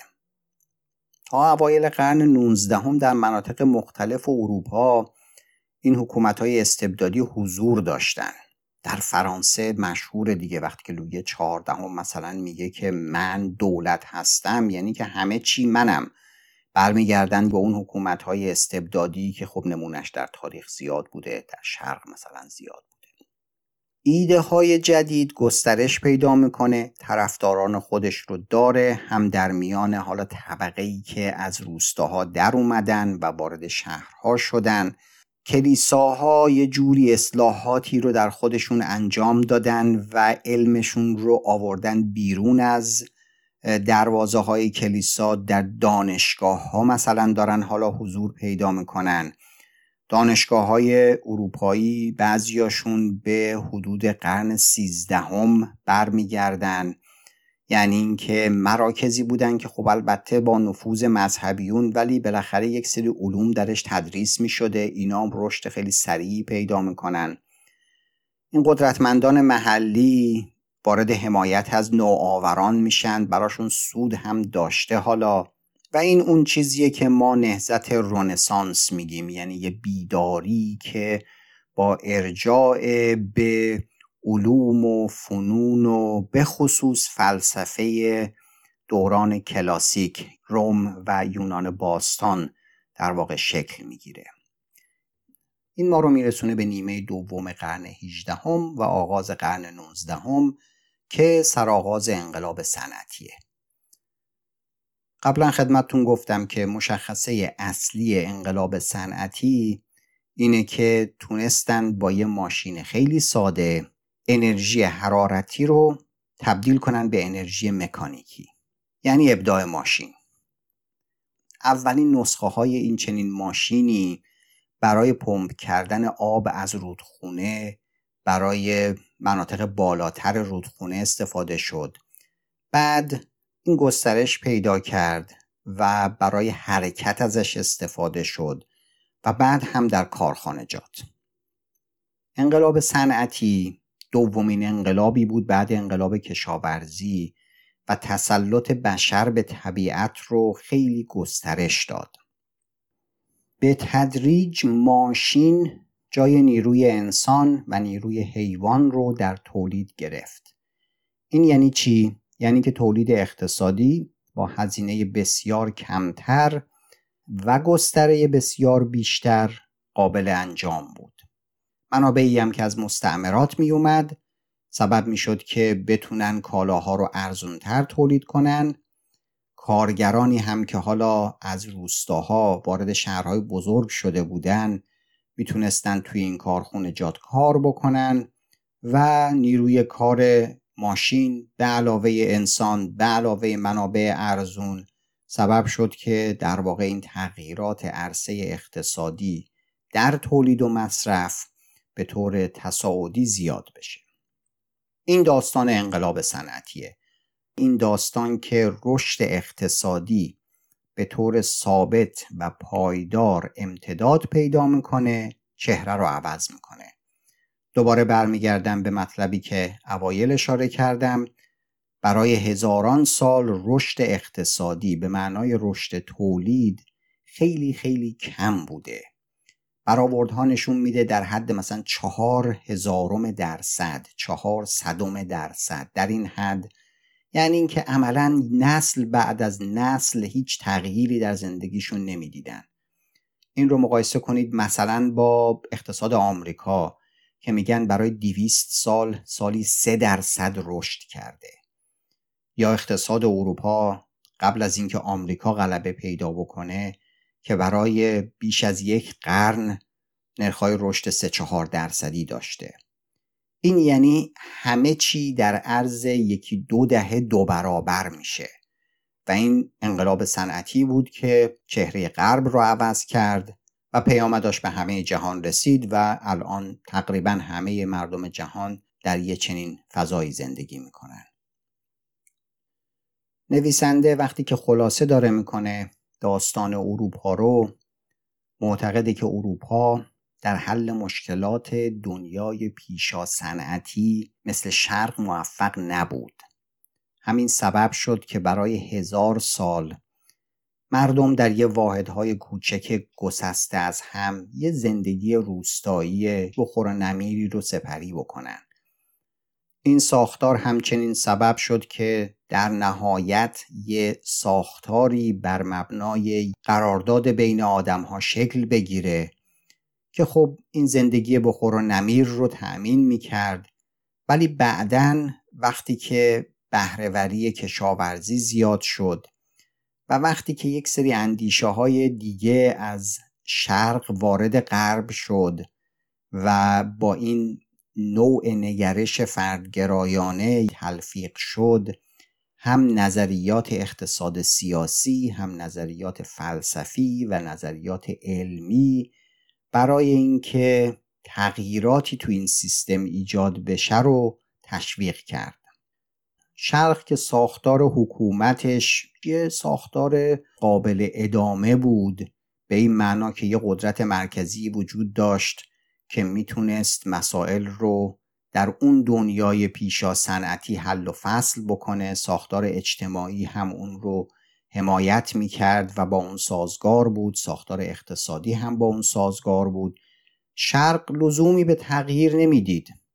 تا اوایل قرن 19 در مناطق مختلف اروپا این حکومت‌های استبدادی حضور داشتن. در فرانسه مشهور دیگه، وقتی که لویی 14 مثلا میگه که من دولت هستم یعنی که همه چی منم. برمیگردن به اون حکومت‌های استبدادی که خب نمونش در تاریخ زیاد بوده، در شرق مثلا زیاد بوده. ایده های جدید گسترش پیدا میکنه، طرفداران خودش رو داره، هم در میان حالا طبقه‌ای که از روستاها در اومدن و وارد شهرها شدن. کلیساها یه جوری اصلاحاتی رو در خودشون انجام دادن و علمشون رو آوردن بیرون از دروازه های کلیسا. در دانشگاه ها مثلا دارن حالا حضور پیدا میکنن. دانشگاه های اروپایی بعضیاشون به حدود قرن 13 برمیگردن، یعنی اینکه مراکزی بودن که خب البته با نفوذ مذهبیون ولی بالاخره یک سری علوم درش تدریس می شده، اینا هم رشد خیلی سریعی پیدا میکنن. این قدرتمندان محلی وارد حمایت از نوآوران میشن، براشون سود هم داشته حالا، و این اون چیزیه که ما نهضت رنسانس میگیم، یعنی یه بیداری که با ارجاع به علوم و فنون و به خصوص فلسفه دوران کلاسیک روم و یونان باستان در واقع شکل میگیره. این ما رو میرسونه به نیمه دوم قرن 18 و آغاز قرن 19 که سرآغاز انقلاب صنعتیه. قبلا خدمتتون گفتم که مشخصه اصلی انقلاب صنعتی اینه که تونستن با یه ماشین خیلی ساده انرژی حرارتی رو تبدیل کنن به انرژی مکانیکی، یعنی ابداع ماشین. اولین نسخه های این چنین ماشینی برای پمپ کردن آب از رودخونه برای مناطق بالاتر رودخونه استفاده شد. بعد این گسترش پیدا کرد و برای حرکت ازش استفاده شد و بعد هم در کارخانجات. انقلاب صنعتی دومین انقلابی بود بعد انقلاب کشاورزی و تسلط بشر به طبیعت رو خیلی گسترش داد. به تدریج ماشین جای نیروی انسان و نیروی حیوان رو در تولید گرفت. این یعنی چی؟ یعنی که تولید اقتصادی با هزینه بسیار کمتر و گستره بسیار بیشتر قابل انجام بود. منابعی هم که از مستعمرات می اومد سبب می شد که بتونن کالاها رو ارزونتر تولید کنن. کارگرانی هم که حالا از روستاها وارد شهرهای بزرگ شده بودن میتونستن توی این کارخانجات کار بکنن و نیروی کار ماشین به علاوه انسان به علاوه منابع ارزون سبب شد که در واقع این تغییرات عرصه اقتصادی در تولید و مصرف به طور تصاعدی زیاد بشه. این داستان انقلاب صنعتیه. این داستان که رشد اقتصادی به طور ثابت و پایدار امتداد پیدا میکنه، چهره رو عوض میکنه. دوباره برمیگردم به مطلبی که اوایل اشاره کردم. برای هزاران سال رشد اقتصادی به معنای رشد تولید خیلی خیلی کم بوده. برآوردها نشون میده در حد مثلا 0.04%، 0.04%، در این حد. یعنی این که عملاً نسل بعد از نسل هیچ تغییری در زندگیشون نمیدیدن. این رو مقایسه کنید مثلا با اقتصاد آمریکا که میگن برای 200 سال سالی 3% رشد کرده، یا اقتصاد اروپا قبل از اینکه آمریکا غلبه پیدا بکنه که برای بیش از 1 قرن نرخ‌های رشد 3-4% داشته. این یعنی همه چی در عرض 1-2 دهه 2 برابر میشه و این انقلاب صنعتی بود که چهره غرب رو عوض کرد و پیامدش به همه جهان رسید و الان تقریبا همه مردم جهان در یه چنین فضایی زندگی میکنن. نویسنده وقتی که خلاصه داره میکنه داستان اروپا رو، معتقده که اروپا در حل مشکلات دنیای پیشا صنعتی مثل شرق موفق نبود. همین سبب شد که برای 1000 سال مردم در یه واحدهای کوچک گسسته از هم یه زندگی روستایی بخور و نمیری رو سپری بکنن. این ساختار همچنین سبب شد که در نهایت یه ساختاری بر مبنای قرارداد بین آدم‌ها شکل بگیره که خب این زندگی بخور و نمیر رو تأمین می‌کرد. ولی بعداً وقتی که بهره‌وری کشاورزی زیاد شد و وقتی که یک سری اندیشه‌های دیگه از شرق وارد غرب شد و با این نوع نگرش فردگرایانه تلفیق شد، هم نظریات اقتصاد سیاسی، هم نظریات فلسفی و نظریات علمی برای اینکه تغییراتی تو این سیستم ایجاد بشه رو تشویق کرد. شرق که ساختار حکومتش یه ساختار قابل ادامه بود، به این معنا که یه قدرت مرکزی وجود داشت که میتونست مسائل رو در اون دنیای پیشا صنعتی حل و فصل بکنه. ساختار اجتماعی هم اون رو حمایت میکرد و با اون سازگار بود. ساختار اقتصادی هم با اون سازگار بود. شرق لزومی به تغییر نمیدید.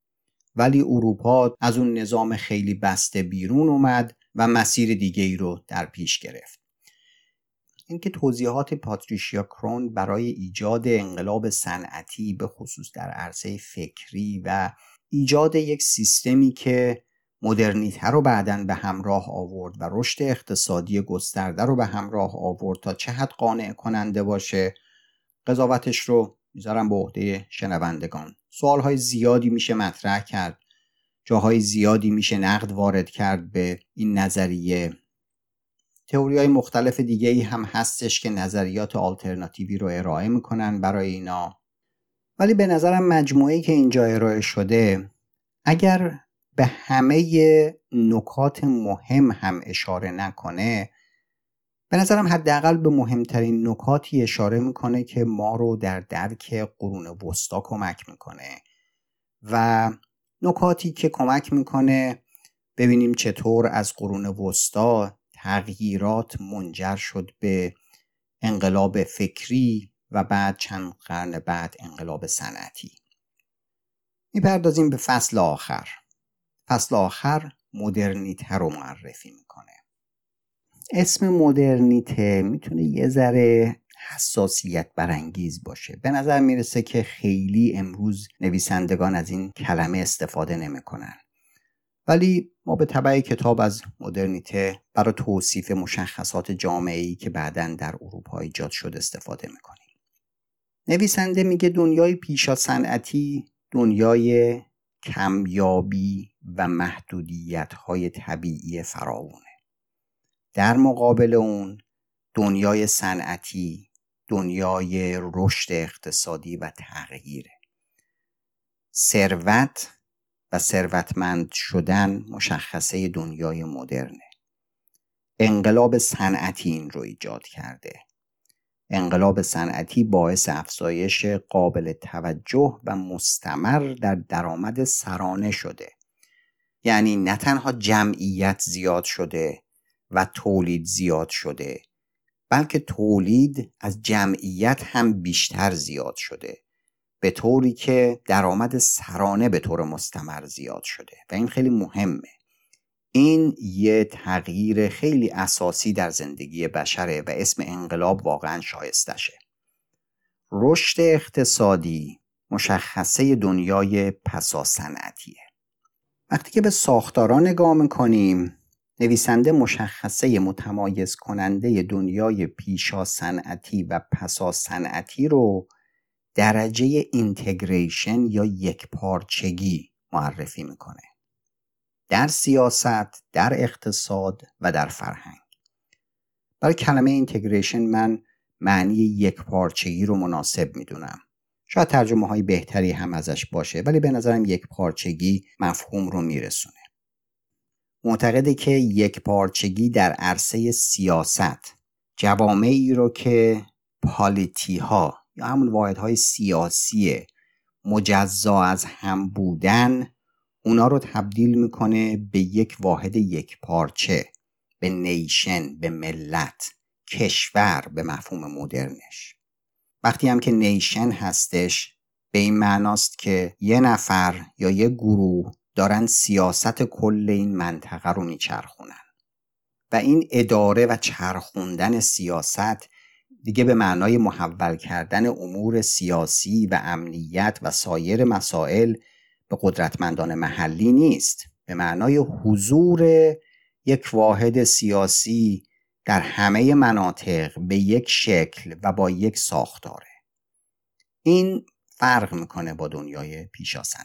ولی اروپا از اون نظام خیلی بسته بیرون اومد و مسیر دیگه ای رو در پیش گرفت. اینکه توضیحات پاتریشیا کرون برای ایجاد انقلاب صنعتی به خصوص در عرصه فکری و ایجاد یک سیستمی که مدرنیته رو بعداً به همراه آورد و رشد اقتصادی گسترده رو به همراه آورد تا چه حد قانع کننده باشه، قضاوتش رو میذارم به عهده شنوندگان. سوالهای زیادی میشه مطرح کرد، جاهای زیادی میشه نقد وارد کرد به این نظریه. تئوری‌های مختلف دیگه‌ای هم هستش که نظریات آلترناتیوی رو ارائه میکنن برای اینا، ولی به نظرم مجموعه‌ای که اینجا ارائه شده اگر به همه نکات مهم هم اشاره نکنه، به نظرم حداقل به مهمترین نکاتی اشاره میکنه که ما رو در درک قرون وسطا کمک میکنه و نکاتی که کمک میکنه ببینیم چطور از قرون وسطا تغییرات منجر شد به انقلاب فکری و بعد چند قرن بعد انقلاب صنعتی. میپردازیم به فصل آخر. فصل آخر مدرنیته رو معرفی میکنه. اسم مدرنیته میتونه یه ذره حساسیت برانگیز باشه. به نظر میرسه که خیلی امروز نویسندگان از این کلمه استفاده نمیکنن. ولی ما به تبع کتاب از مدرنیته برای توصیف مشخصات جامعه‌ای که بعداً در اروپا ایجاد شد استفاده میکنیم. نویسنده میگه دنیای پیشا صنعتی دنیای کمیابی و محدودیت‌های طبیعی فراوونه. در مقابل اون دنیای صنعتی دنیای رشد اقتصادی و تغییره. ثروت و ثروتمند شدن مشخصه دنیای مدرنه. انقلاب صنعتی این رو ایجاد کرده. انقلاب صنعتی باعث افزایش قابل توجه و مستمر در درآمد سرانه شده. یعنی نه تنها جمعیت زیاد شده و تولید زیاد شده، بلکه تولید از جمعیت هم بیشتر زیاد شده، به طوری که درآمد سرانه به طور مستمر زیاد شده و این خیلی مهمه. این یه تغییر خیلی اساسی در زندگی بشره و اسم انقلاب واقعا شایستشه. رشد اقتصادی مشخصه دنیای پسا صنعتیه. وقتی که به ساختارا نگاه میکنیم، نویسنده مشخصه متمایز کننده دنیای پیشا صنعتی و پسا صنعتی رو درجه اینتگریشن یا یکپارچگی معرفی میکنه. در سیاست، در اقتصاد و در فرهنگ. برای کلمه اینتگریشن من معنی یکپارچگی رو مناسب میدونم. شاید ترجمه های بهتری هم ازش باشه، ولی به نظرم یکپارچگی مفهوم رو میرسونه. معتقده که یکپارچگی در عرصه سیاست جوامعی رو که پالیتی ها یا همون واحدهای سیاسی مجزا از هم بودن، اونا رو تبدیل میکنه به یک واحد یک پارچه، به نیشن، به ملت، کشور به مفهوم مدرنش. وقتی هم که نیشن هستش به این معناست که یه نفر یا یه گروه دارن سیاست کل این منطقه رو میچرخونن و این اداره و چرخوندن سیاست دیگه به معنای محول کردن امور سیاسی و امنیت و سایر مسائل به قدرتمندان محلی نیست، به معنای حضور یک واحد سیاسی در همه مناطق به یک شکل و با یک ساختاره. این فرق میکنه با دنیای پیشا صنعتی.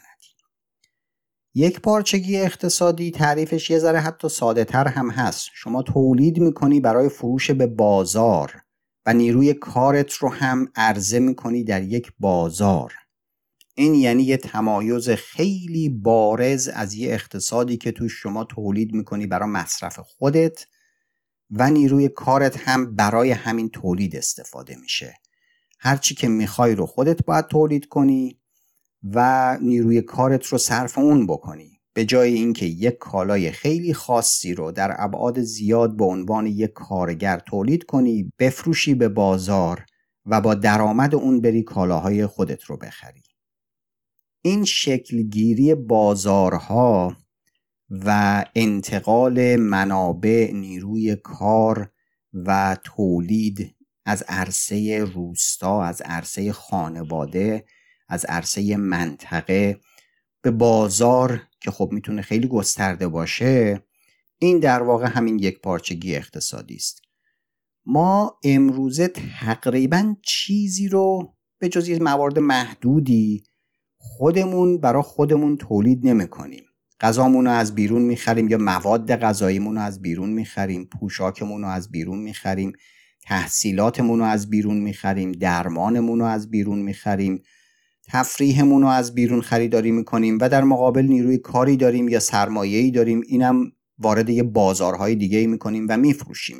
یک پارچگی اقتصادی تعریفش یه ذره حتی ساده تر هم هست. شما تولید میکنی برای فروش به بازار و نیروی کارت رو هم عرضه میکنی در یک بازار. این یعنی یه تمایز خیلی بارز از یه اقتصادی که توش شما تولید میکنی برای مصرف خودت و نیروی کارت هم برای همین تولید استفاده میشه. هرچی که میخوای رو خودت باید تولید کنی و نیروی کارت رو صرف اون بکنی، به جای اینکه یک کالای خیلی خاصی رو در ابعاد زیاد به عنوان یک کارگر تولید کنی، بفروشی به بازار و با درآمد اون بری کالاهای خودت رو بخری. این شکلگیری بازارها و انتقال منابع، نیروی کار و تولید از عرصه روستا، از عرصه خانواده، از عرصه منطقه به بازار که خب میتونه خیلی گسترده باشه، این در واقع همین یک پارچگی اقتصادی است. ما امروزه تقریبا چیزی رو به جز یه موارد محدودی برای خودمون تولید نمی کنیم. غذامون رو از بیرون میخریم یا مواد غذاییمون رو از بیرون میخریم، پوشاکمون رو از بیرون میخریم، تحصیلاتمون رو از بیرون میخریم، درمانمون رو از بیرون میخریم، تفریحمون رو از بیرون خریداری میکنیم و در مقابل نیروی کاری داریم یا سرمایه‌ای داریم، اینم وارد یه بازارهای دیگه‌ای میکنیم و میفروشیم.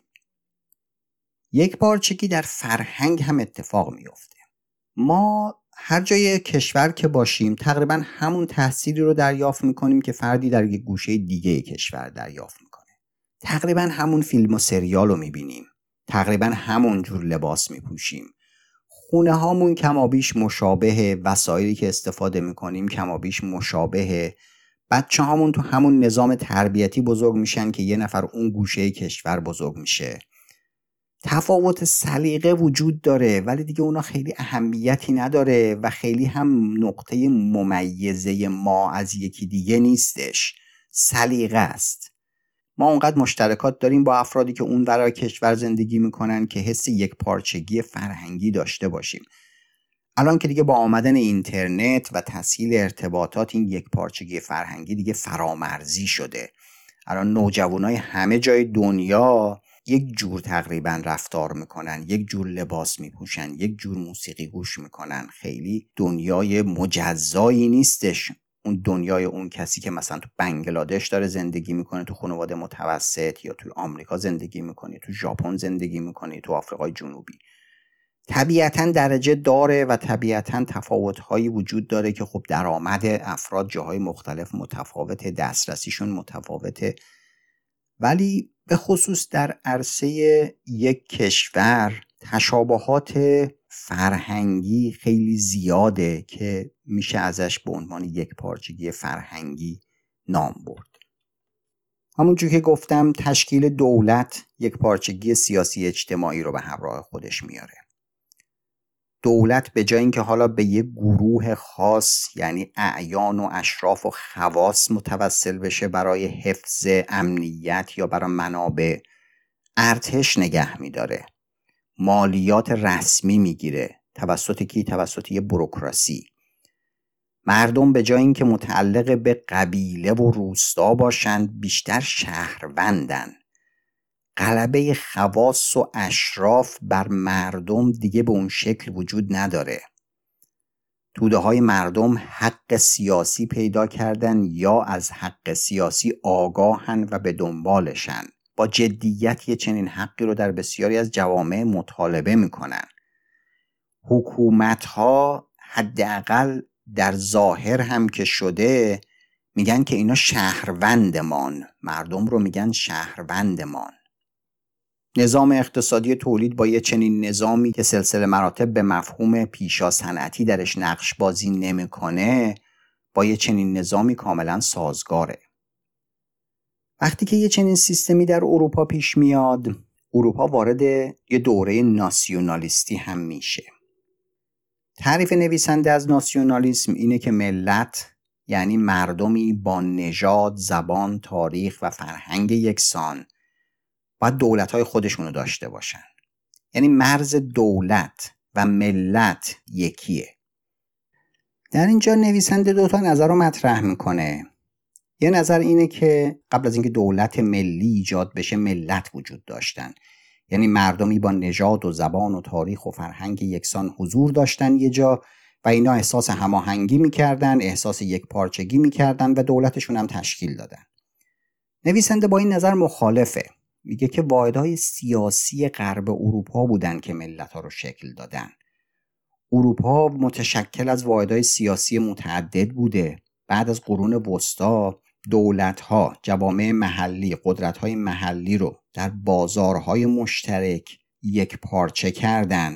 یک پارچگی در فرهنگ هم اتفاق میفته. ما هر جای کشور که باشیم تقریبا همون تحصیلی رو دریافت میکنیم که فردی در یک گوشه دیگه کشور دریافت میکنه. تقریبا همون فیلم و سریال رو میبینیم. تقریبا همون جور لباس میپوشیم. خونه هامون کمابیش مشابهه، وسایلی که استفاده میکنیم کمابیش مشابهه. بچه هامون تو همون نظام تربیتی بزرگ میشن که یه نفر اون گوشه کشور بزرگ میشه. تفاوت سلیقه وجود داره ولی دیگه اونا خیلی اهمیتی نداره و خیلی هم نقطه ممیزه ما از یکی دیگه نیستش. سلیقه است. ما اونقدر مشترکات داریم با افرادی که اون ورای کشور زندگی میکنن که حس یک پارچگی فرهنگی داشته باشیم. الان که دیگه با آمدن اینترنت و تسهیل ارتباطات این یک پارچگی فرهنگی دیگه فرامرزی شده. الان نوجوانای همه جای دنیا یک جور تقریبا رفتار میکنن، یک جور لباس میپوشن، یک جور موسیقی گوش میکنن. خیلی دنیای مجزایی نیستش. اون دنیای اون کسی که مثلا تو بنگلادش داره زندگی میکنه، تو خانواده متوسط، یا تو آمریکا زندگی میکنه، تو ژاپن زندگی میکنه، تو آفریقای جنوبی. طبیعتاً درجه داره و طبیعتاً تفاوت‌هایی وجود داره که خب درآمد افراد جاهای مختلف متفاوته، دسترسیشون متفاوته، ولی به خصوص در عرصه یک کشور تشابهات فرهنگی خیلی زیاده که میشه ازش به عنوان یک پارچگی فرهنگی نام برد. همونجور که گفتم تشکیل دولت یک پارچگی سیاسی اجتماعی رو به همراه خودش میاره. دولت به جای اینکه حالا به یک گروه خاص یعنی اعیان و اشراف و خواص متوسل بشه برای حفظ امنیت یا برای منابع، ارتش نگه میداره، مالیات رسمی میگیره. توسط کی؟ توسط یه بوروکراسی. مردم به جای اینکه متعلق به قبیله و روستا باشند بیشتر شهروندن. غلبه خواص و اشراف بر مردم دیگه به اون شکل وجود نداره. توده های مردم حق سیاسی پیدا کردن یا از حق سیاسی آگاهن و به دنبالشن. با جدیت یه چنین حقی رو در بسیاری از جوامع مطالبه میکنن. حکومت ها حداقل در ظاهر هم که شده میگن که اینا شهروندمان، مردم رو میگن شهروندمان. نظام اقتصادی تولید با یه چنین نظامی که سلسله مراتب به مفهوم پیشا صنعتی درش نقش بازی نمیکنه، با یه چنین نظامی کاملا سازگاره. وقتی که یه چنین سیستمی در اروپا پیش میاد، اروپا وارد یه دوره ناسیونالیستی هم میشه. تعریف نویسنده از ناسیونالیسم اینه که ملت یعنی مردمی با نژاد، زبان، تاریخ و فرهنگ یکسان باید دولت‌های خودشونو داشته باشن. یعنی مرز دولت و ملت یکیه. در اینجا نویسنده دو تا نظر رو مطرح میکنه. یه نظر اینه که قبل از اینکه دولت ملی ایجاد بشه ملت وجود داشتن. یعنی مردمی با نژاد و زبان و تاریخ و فرهنگ یکسان حضور داشتن یه جا و اینا احساس هماهنگی میکردن، احساس یک پارچگی میکردن و دولتشون هم تشکیل دادن. نویسنده با این نظر مخالفه. میگه که واحدهای سیاسی غرب اروپا بودن که ملت‌ها رو شکل دادن. اروپا متشکل از واحدهای سیاسی متعدد بوده. بعد از قرون وسطا دولت‌ها، جوامع محلی، قدرت‌های محلی رو در بازارهای مشترک یک پارچه کردن.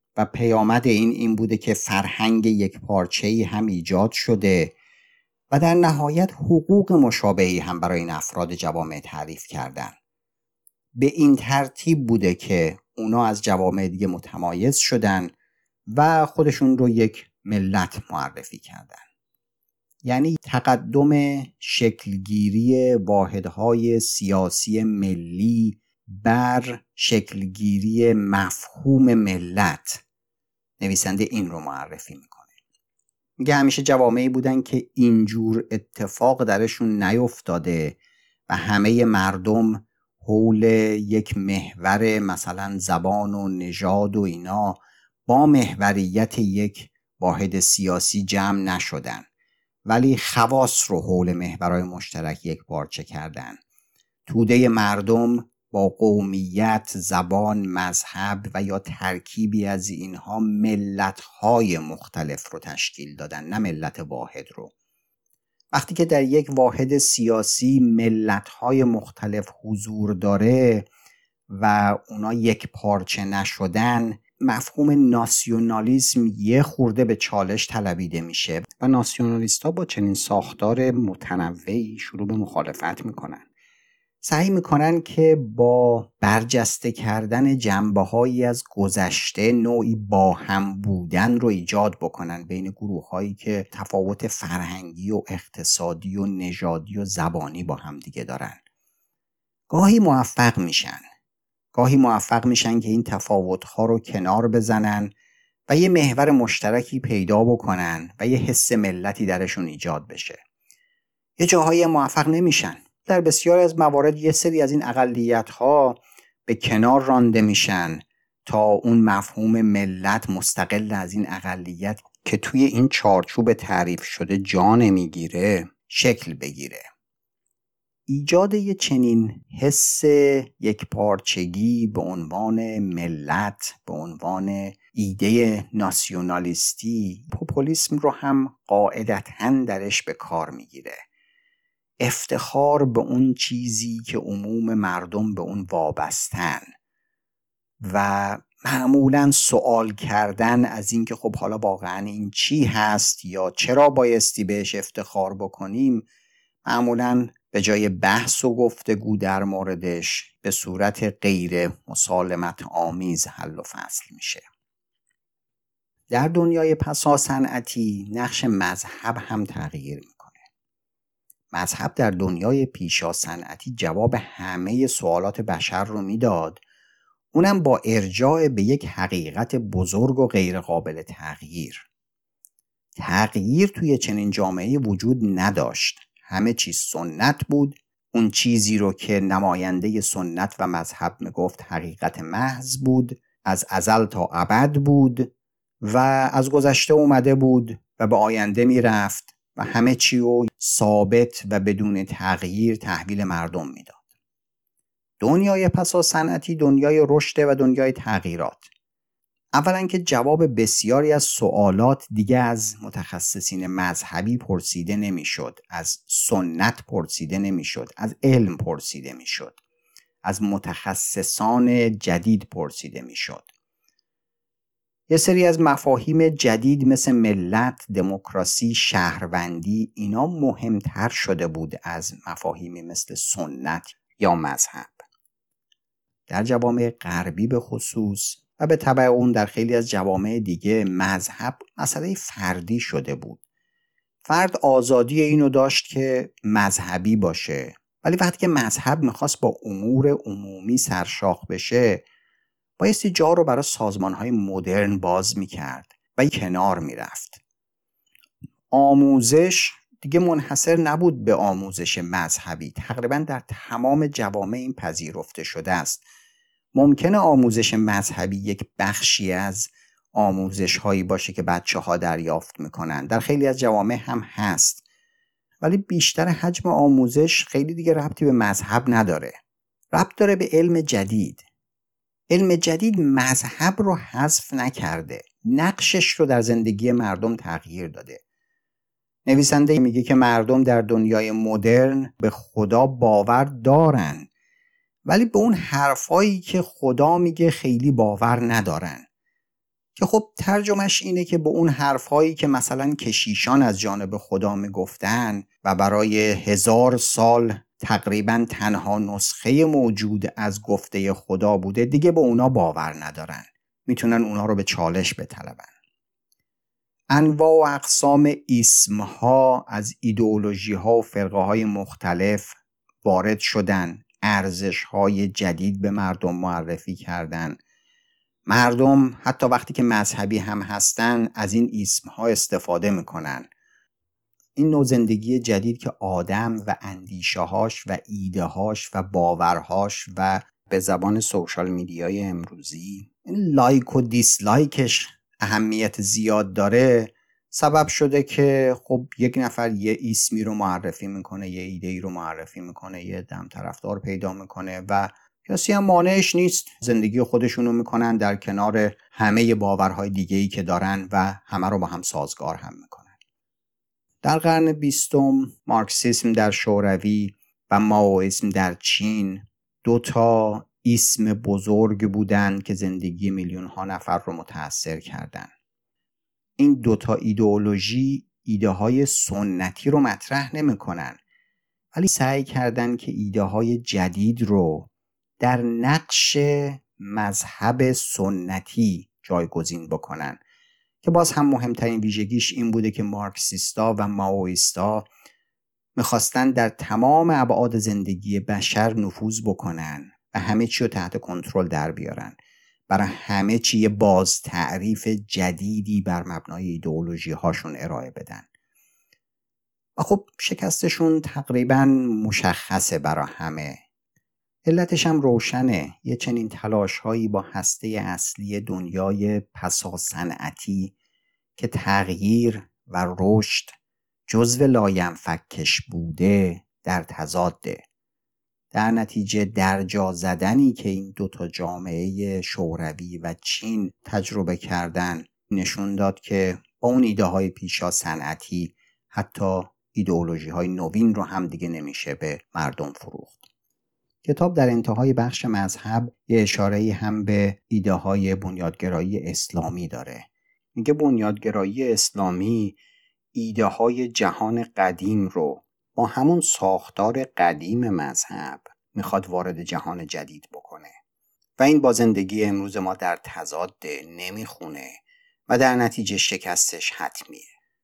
و پیامد این بوده که فرهنگ یک پارچه‌ای هم ایجاد شده و در نهایت حقوق مشابهی هم برای این افراد جوامع تعریف کردن. به این ترتیب بوده که اونا از جوامع دیگه متمایز شدن و خودشون رو یک ملت معرفی کردن. یعنی تقدم شکلگیری واحدهای سیاسی ملی بر شکلگیری مفهوم ملت، نویسنده این رو معرفی میکنه. میگه همیشه جوامعی بودن که اینجور اتفاق درشون نیفتاده و همه مردم حول یک محور مثلا زبان و نژاد و اینا با محوریت یک واحد سیاسی جمع نشدن، ولی خواص رو حول محورهای مشترک یک پارچه کردن. توده مردم با قومیت، زبان، مذهب و یا ترکیبی از اینها ملت‌های مختلف رو تشکیل دادن، نه ملت واحد رو. وقتی که در یک واحد سیاسی ملت‌های مختلف حضور داره و اونا یک پارچه نشدن، مفهوم ناسیونالیسم یه خورده به چالش طلبیده میشه و ناسیونالیست‌ها با چنین ساختار متنوعی شروع به مخالفت میکنن. سعی میکنن که با برجسته کردن جنبه‌هایی از گذشته نوعی با هم بودن رو ایجاد بکنن بین گروه‌هایی که تفاوت فرهنگی و اقتصادی و نژادی و زبانی با هم دیگه دارن. گاهی موفق میشن که این تفاوت‌ها رو کنار بزنن و یه محور مشترکی پیدا بکنن و یه حس ملتی درشون ایجاد بشه. یه جاهایی موفق نمیشن. در بسیاری از موارد یه سری از این اقلیت‌ها به کنار رانده میشن تا اون مفهوم ملت مستقل از این اقلیت که توی این چارچوب تعریف شده جا نمیگیره شکل بگیره. ایجاد یه چنین حس یک پارچگی به عنوان ملت، به عنوان ایده ناسیونالیستی، پوپولیسم رو هم قاعدتاً درش به کار میگیره. افتخار به اون چیزی که عموم مردم به اون وابستن و معمولاً سوال کردن از این که خب حالا واقعاً این چی هست یا چرا بایستی بهش افتخار بکنیم، معمولاً به جای بحث و گفتگو در موردش به صورت غیر مسالمت آمیز حل و فصل میشه. در دنیای پسا صنعتی نقش مذهب هم تغییر میکنه. مذهب در دنیای پیشا صنعتی جواب همه سوالات بشر رو میداد، اونم با ارجاع به یک حقیقت بزرگ و غیر قابل تغییر. تغییر توی چنین جامعه وجود نداشت. همه چیز سنت بود. اون چیزی رو که نماینده سنت و مذهب میگفت حقیقت محض بود، از ازل تا ابد بود و از گذشته اومده بود و به آینده میرفت و همه چی رو ثابت و بدون تغییر تحویل مردم میداد. دنیای پسا صنعتی دنیای رشد و دنیای تغییرات. اولا که جواب بسیاری از سوالات دیگه از متخصصین مذهبی پرسیده نمیشد، از سنت پرسیده نمیشد، از علم پرسیده میشد، از متخصصان جدید پرسیده میشد. یه سری از مفاهیم جدید مثل ملت، دموکراسی، شهروندی، اینا مهمتر شده بود از مفاهیمی مثل سنت یا مذهب. در جوامع غربی به خصوص و به تبع اون در خیلی از جوامع دیگه مذهب مسئله فردی شده بود. فرد آزادی اینو داشت که مذهبی باشه، ولی وقتی که مذهب میخواست با امور عمومی سرشاخ بشه بایستی جا رو برای سازمان‌های مدرن باز میکرد و کنار میرفت. آموزش دیگه منحصر نبود به آموزش مذهبی، تقریبا در تمام جوامع این پذیرفته شده است. ممکنه آموزش مذهبی یک بخشی از آموزش هایی باشه که بچه‌ها دریافت میکنن، در خیلی از جوامع هم هست، ولی بیشتر حجم آموزش خیلی دیگه ربطی به مذهب نداره، ربط داره به علم جدید. علم جدید مذهب رو حذف نکرده، نقشش رو در زندگی مردم تغییر داده. نویسنده میگه که مردم در دنیای مدرن به خدا باور دارن، ولی به اون حرفایی که خدا میگه خیلی باور ندارن. که خب ترجمهش اینه که با اون حرفهایی که مثلا کشیشان از جانب خدا میگفتن و برای 1000 سال تقریبا تنها نسخه موجود از گفته خدا بوده، دیگه به اونا باور ندارن، میتونن اونا رو به چالش بطلبن. انواع و اقسام اسمها از ایدئولوژی ها و فرقه های مختلف وارد شدن، ارزش های جدید به مردم معرفی کردن. مردم حتی وقتی که مذهبی هم هستن از این اسمها استفاده میکنن. این نوع زندگی جدید که آدم و اندیشه‌هاش و ایده‌هاش و باورهاش و به زبان سوشال میدیای امروزی این لایک و دیسلایکش اهمیت زیاد داره، سبب شده که خب یک نفر یه اسمی رو معرفی میکنه، یه ایده‌ای رو معرفی میکنه، یه دم طرفدار پیدا میکنه و کسی هم مانعش نیست زندگی خودشونو میکنن در کنار همه باورهای دیگه‌ای که دارن و همه رو با هم سازگار هم میکنن. در قرن 20 مارکسیسم در شوروی و مائویسم در چین 2 اسم بزرگ بودند که زندگی میلیون ها نفر رو متاثر کردند. این 2 ایدئولوژی ایده های سنتی رو مطرح نمی کنن، ولی سعی کردن که ایده های جدید رو در نقش مذهب سنتی جایگزین بکنن، که باز هم مهمترین ویژگیش این بوده که مارکسیستا و مائویستا میخواستن در تمام ابعاد زندگی بشر نفوذ بکنن و همه چی رو تحت کنترل در بیارن، برای همه چی یه باز تعریف جدیدی بر مبنای ایدئولوژی هاشون ارائه بدن. و خب شکستشون تقریبا مشخصه برای همه. علتش هم روشنه. یه چنین تلاش هایی با هسته اصلی دنیای پسا صنعتی که تغییر و رشد جزو لاینفکش بوده در تضاده. در نتیجه درجا زدنی که این 2 جامعه شوروی و چین تجربه کردن نشون داد که با اون ایده های پیشا صنعتی حتی ایدئولوژی های نوین رو هم دیگه نمیشه به مردم فروخت. کتاب در انتهای بخش مذهب یه اشاره‌ای هم به ایده های بنیادگرایی اسلامی داره. میگه بنیادگرایی اسلامی ایده های جهان قدیم رو با همون ساختار قدیم مذهب میخواد وارد جهان جدید بکنه و این با زندگی امروز ما در تضاد نمیخونه و در نتیجه شکستش حتمیه.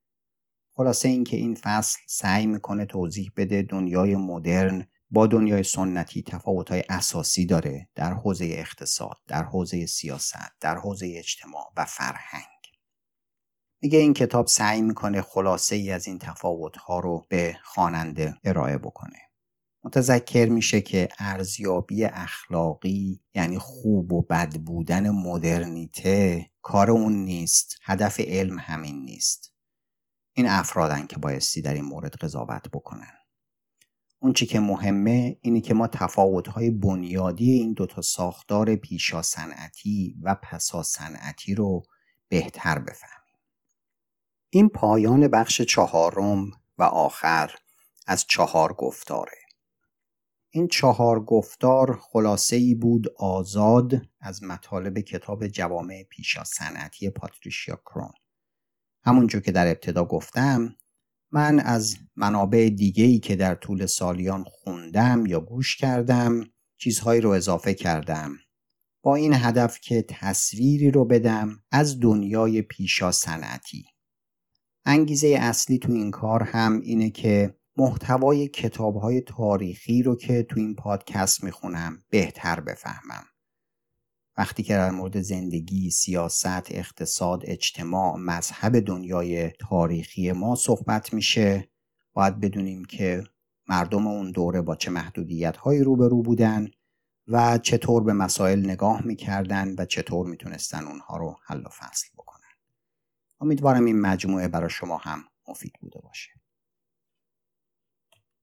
خلاصه این که این فصل سعی میکنه توضیح بده دنیای مدرن با دنیای سنتی تفاوت‌های اساسی داره در حوزه اقتصاد، در حوزه سیاست، در حوزه اجتماع و فرهنگ. میگه این کتاب سعی میکنه خلاصه ای از این تفاوت‌ها رو به خواننده ارائه بکنه. متذکر میشه که ارزیابی اخلاقی یعنی خوب و بد بودن مدرنیته کار اون نیست، هدف علم همین نیست. این افرادن که بایستی در این مورد قضاوت بکنن. اون چی که مهمه اینه که ما تفاوت‌های بنیادی این 2 ساختار پیشا صنعتی و پسا صنعتی رو بهتر بفهمیم. این پایان بخش 4 و آخر از 4 گفتاره. این 4 گفتار خلاصه‌ای بود آزاد از مطالب کتاب جوامع پیشا صنعتی پاتریشیا کرون. همونجور که در ابتدا گفتم، من از منابع دیگه‌ای که در طول سالیان خوندم یا گوش کردم چیزهایی رو اضافه کردم با این هدف که تصویری رو بدم از دنیای پیشا صنعتی. انگیزه اصلی تو این کار هم اینه که محتوای کتاب‌های تاریخی رو که تو این پادکست میخونم بهتر بفهمم. وقتی که در مورد زندگی، سیاست، اقتصاد، اجتماع، مذهب دنیای تاریخی ما صحبت میشه، باید بدونیم که مردم اون دوره با چه محدودیت‌هایی روبرو بودن و چطور به مسائل نگاه میکردن و چطور میتونستن اونها رو حل و فصل بکنن. امیدوارم این مجموعه برای شما هم مفید بوده.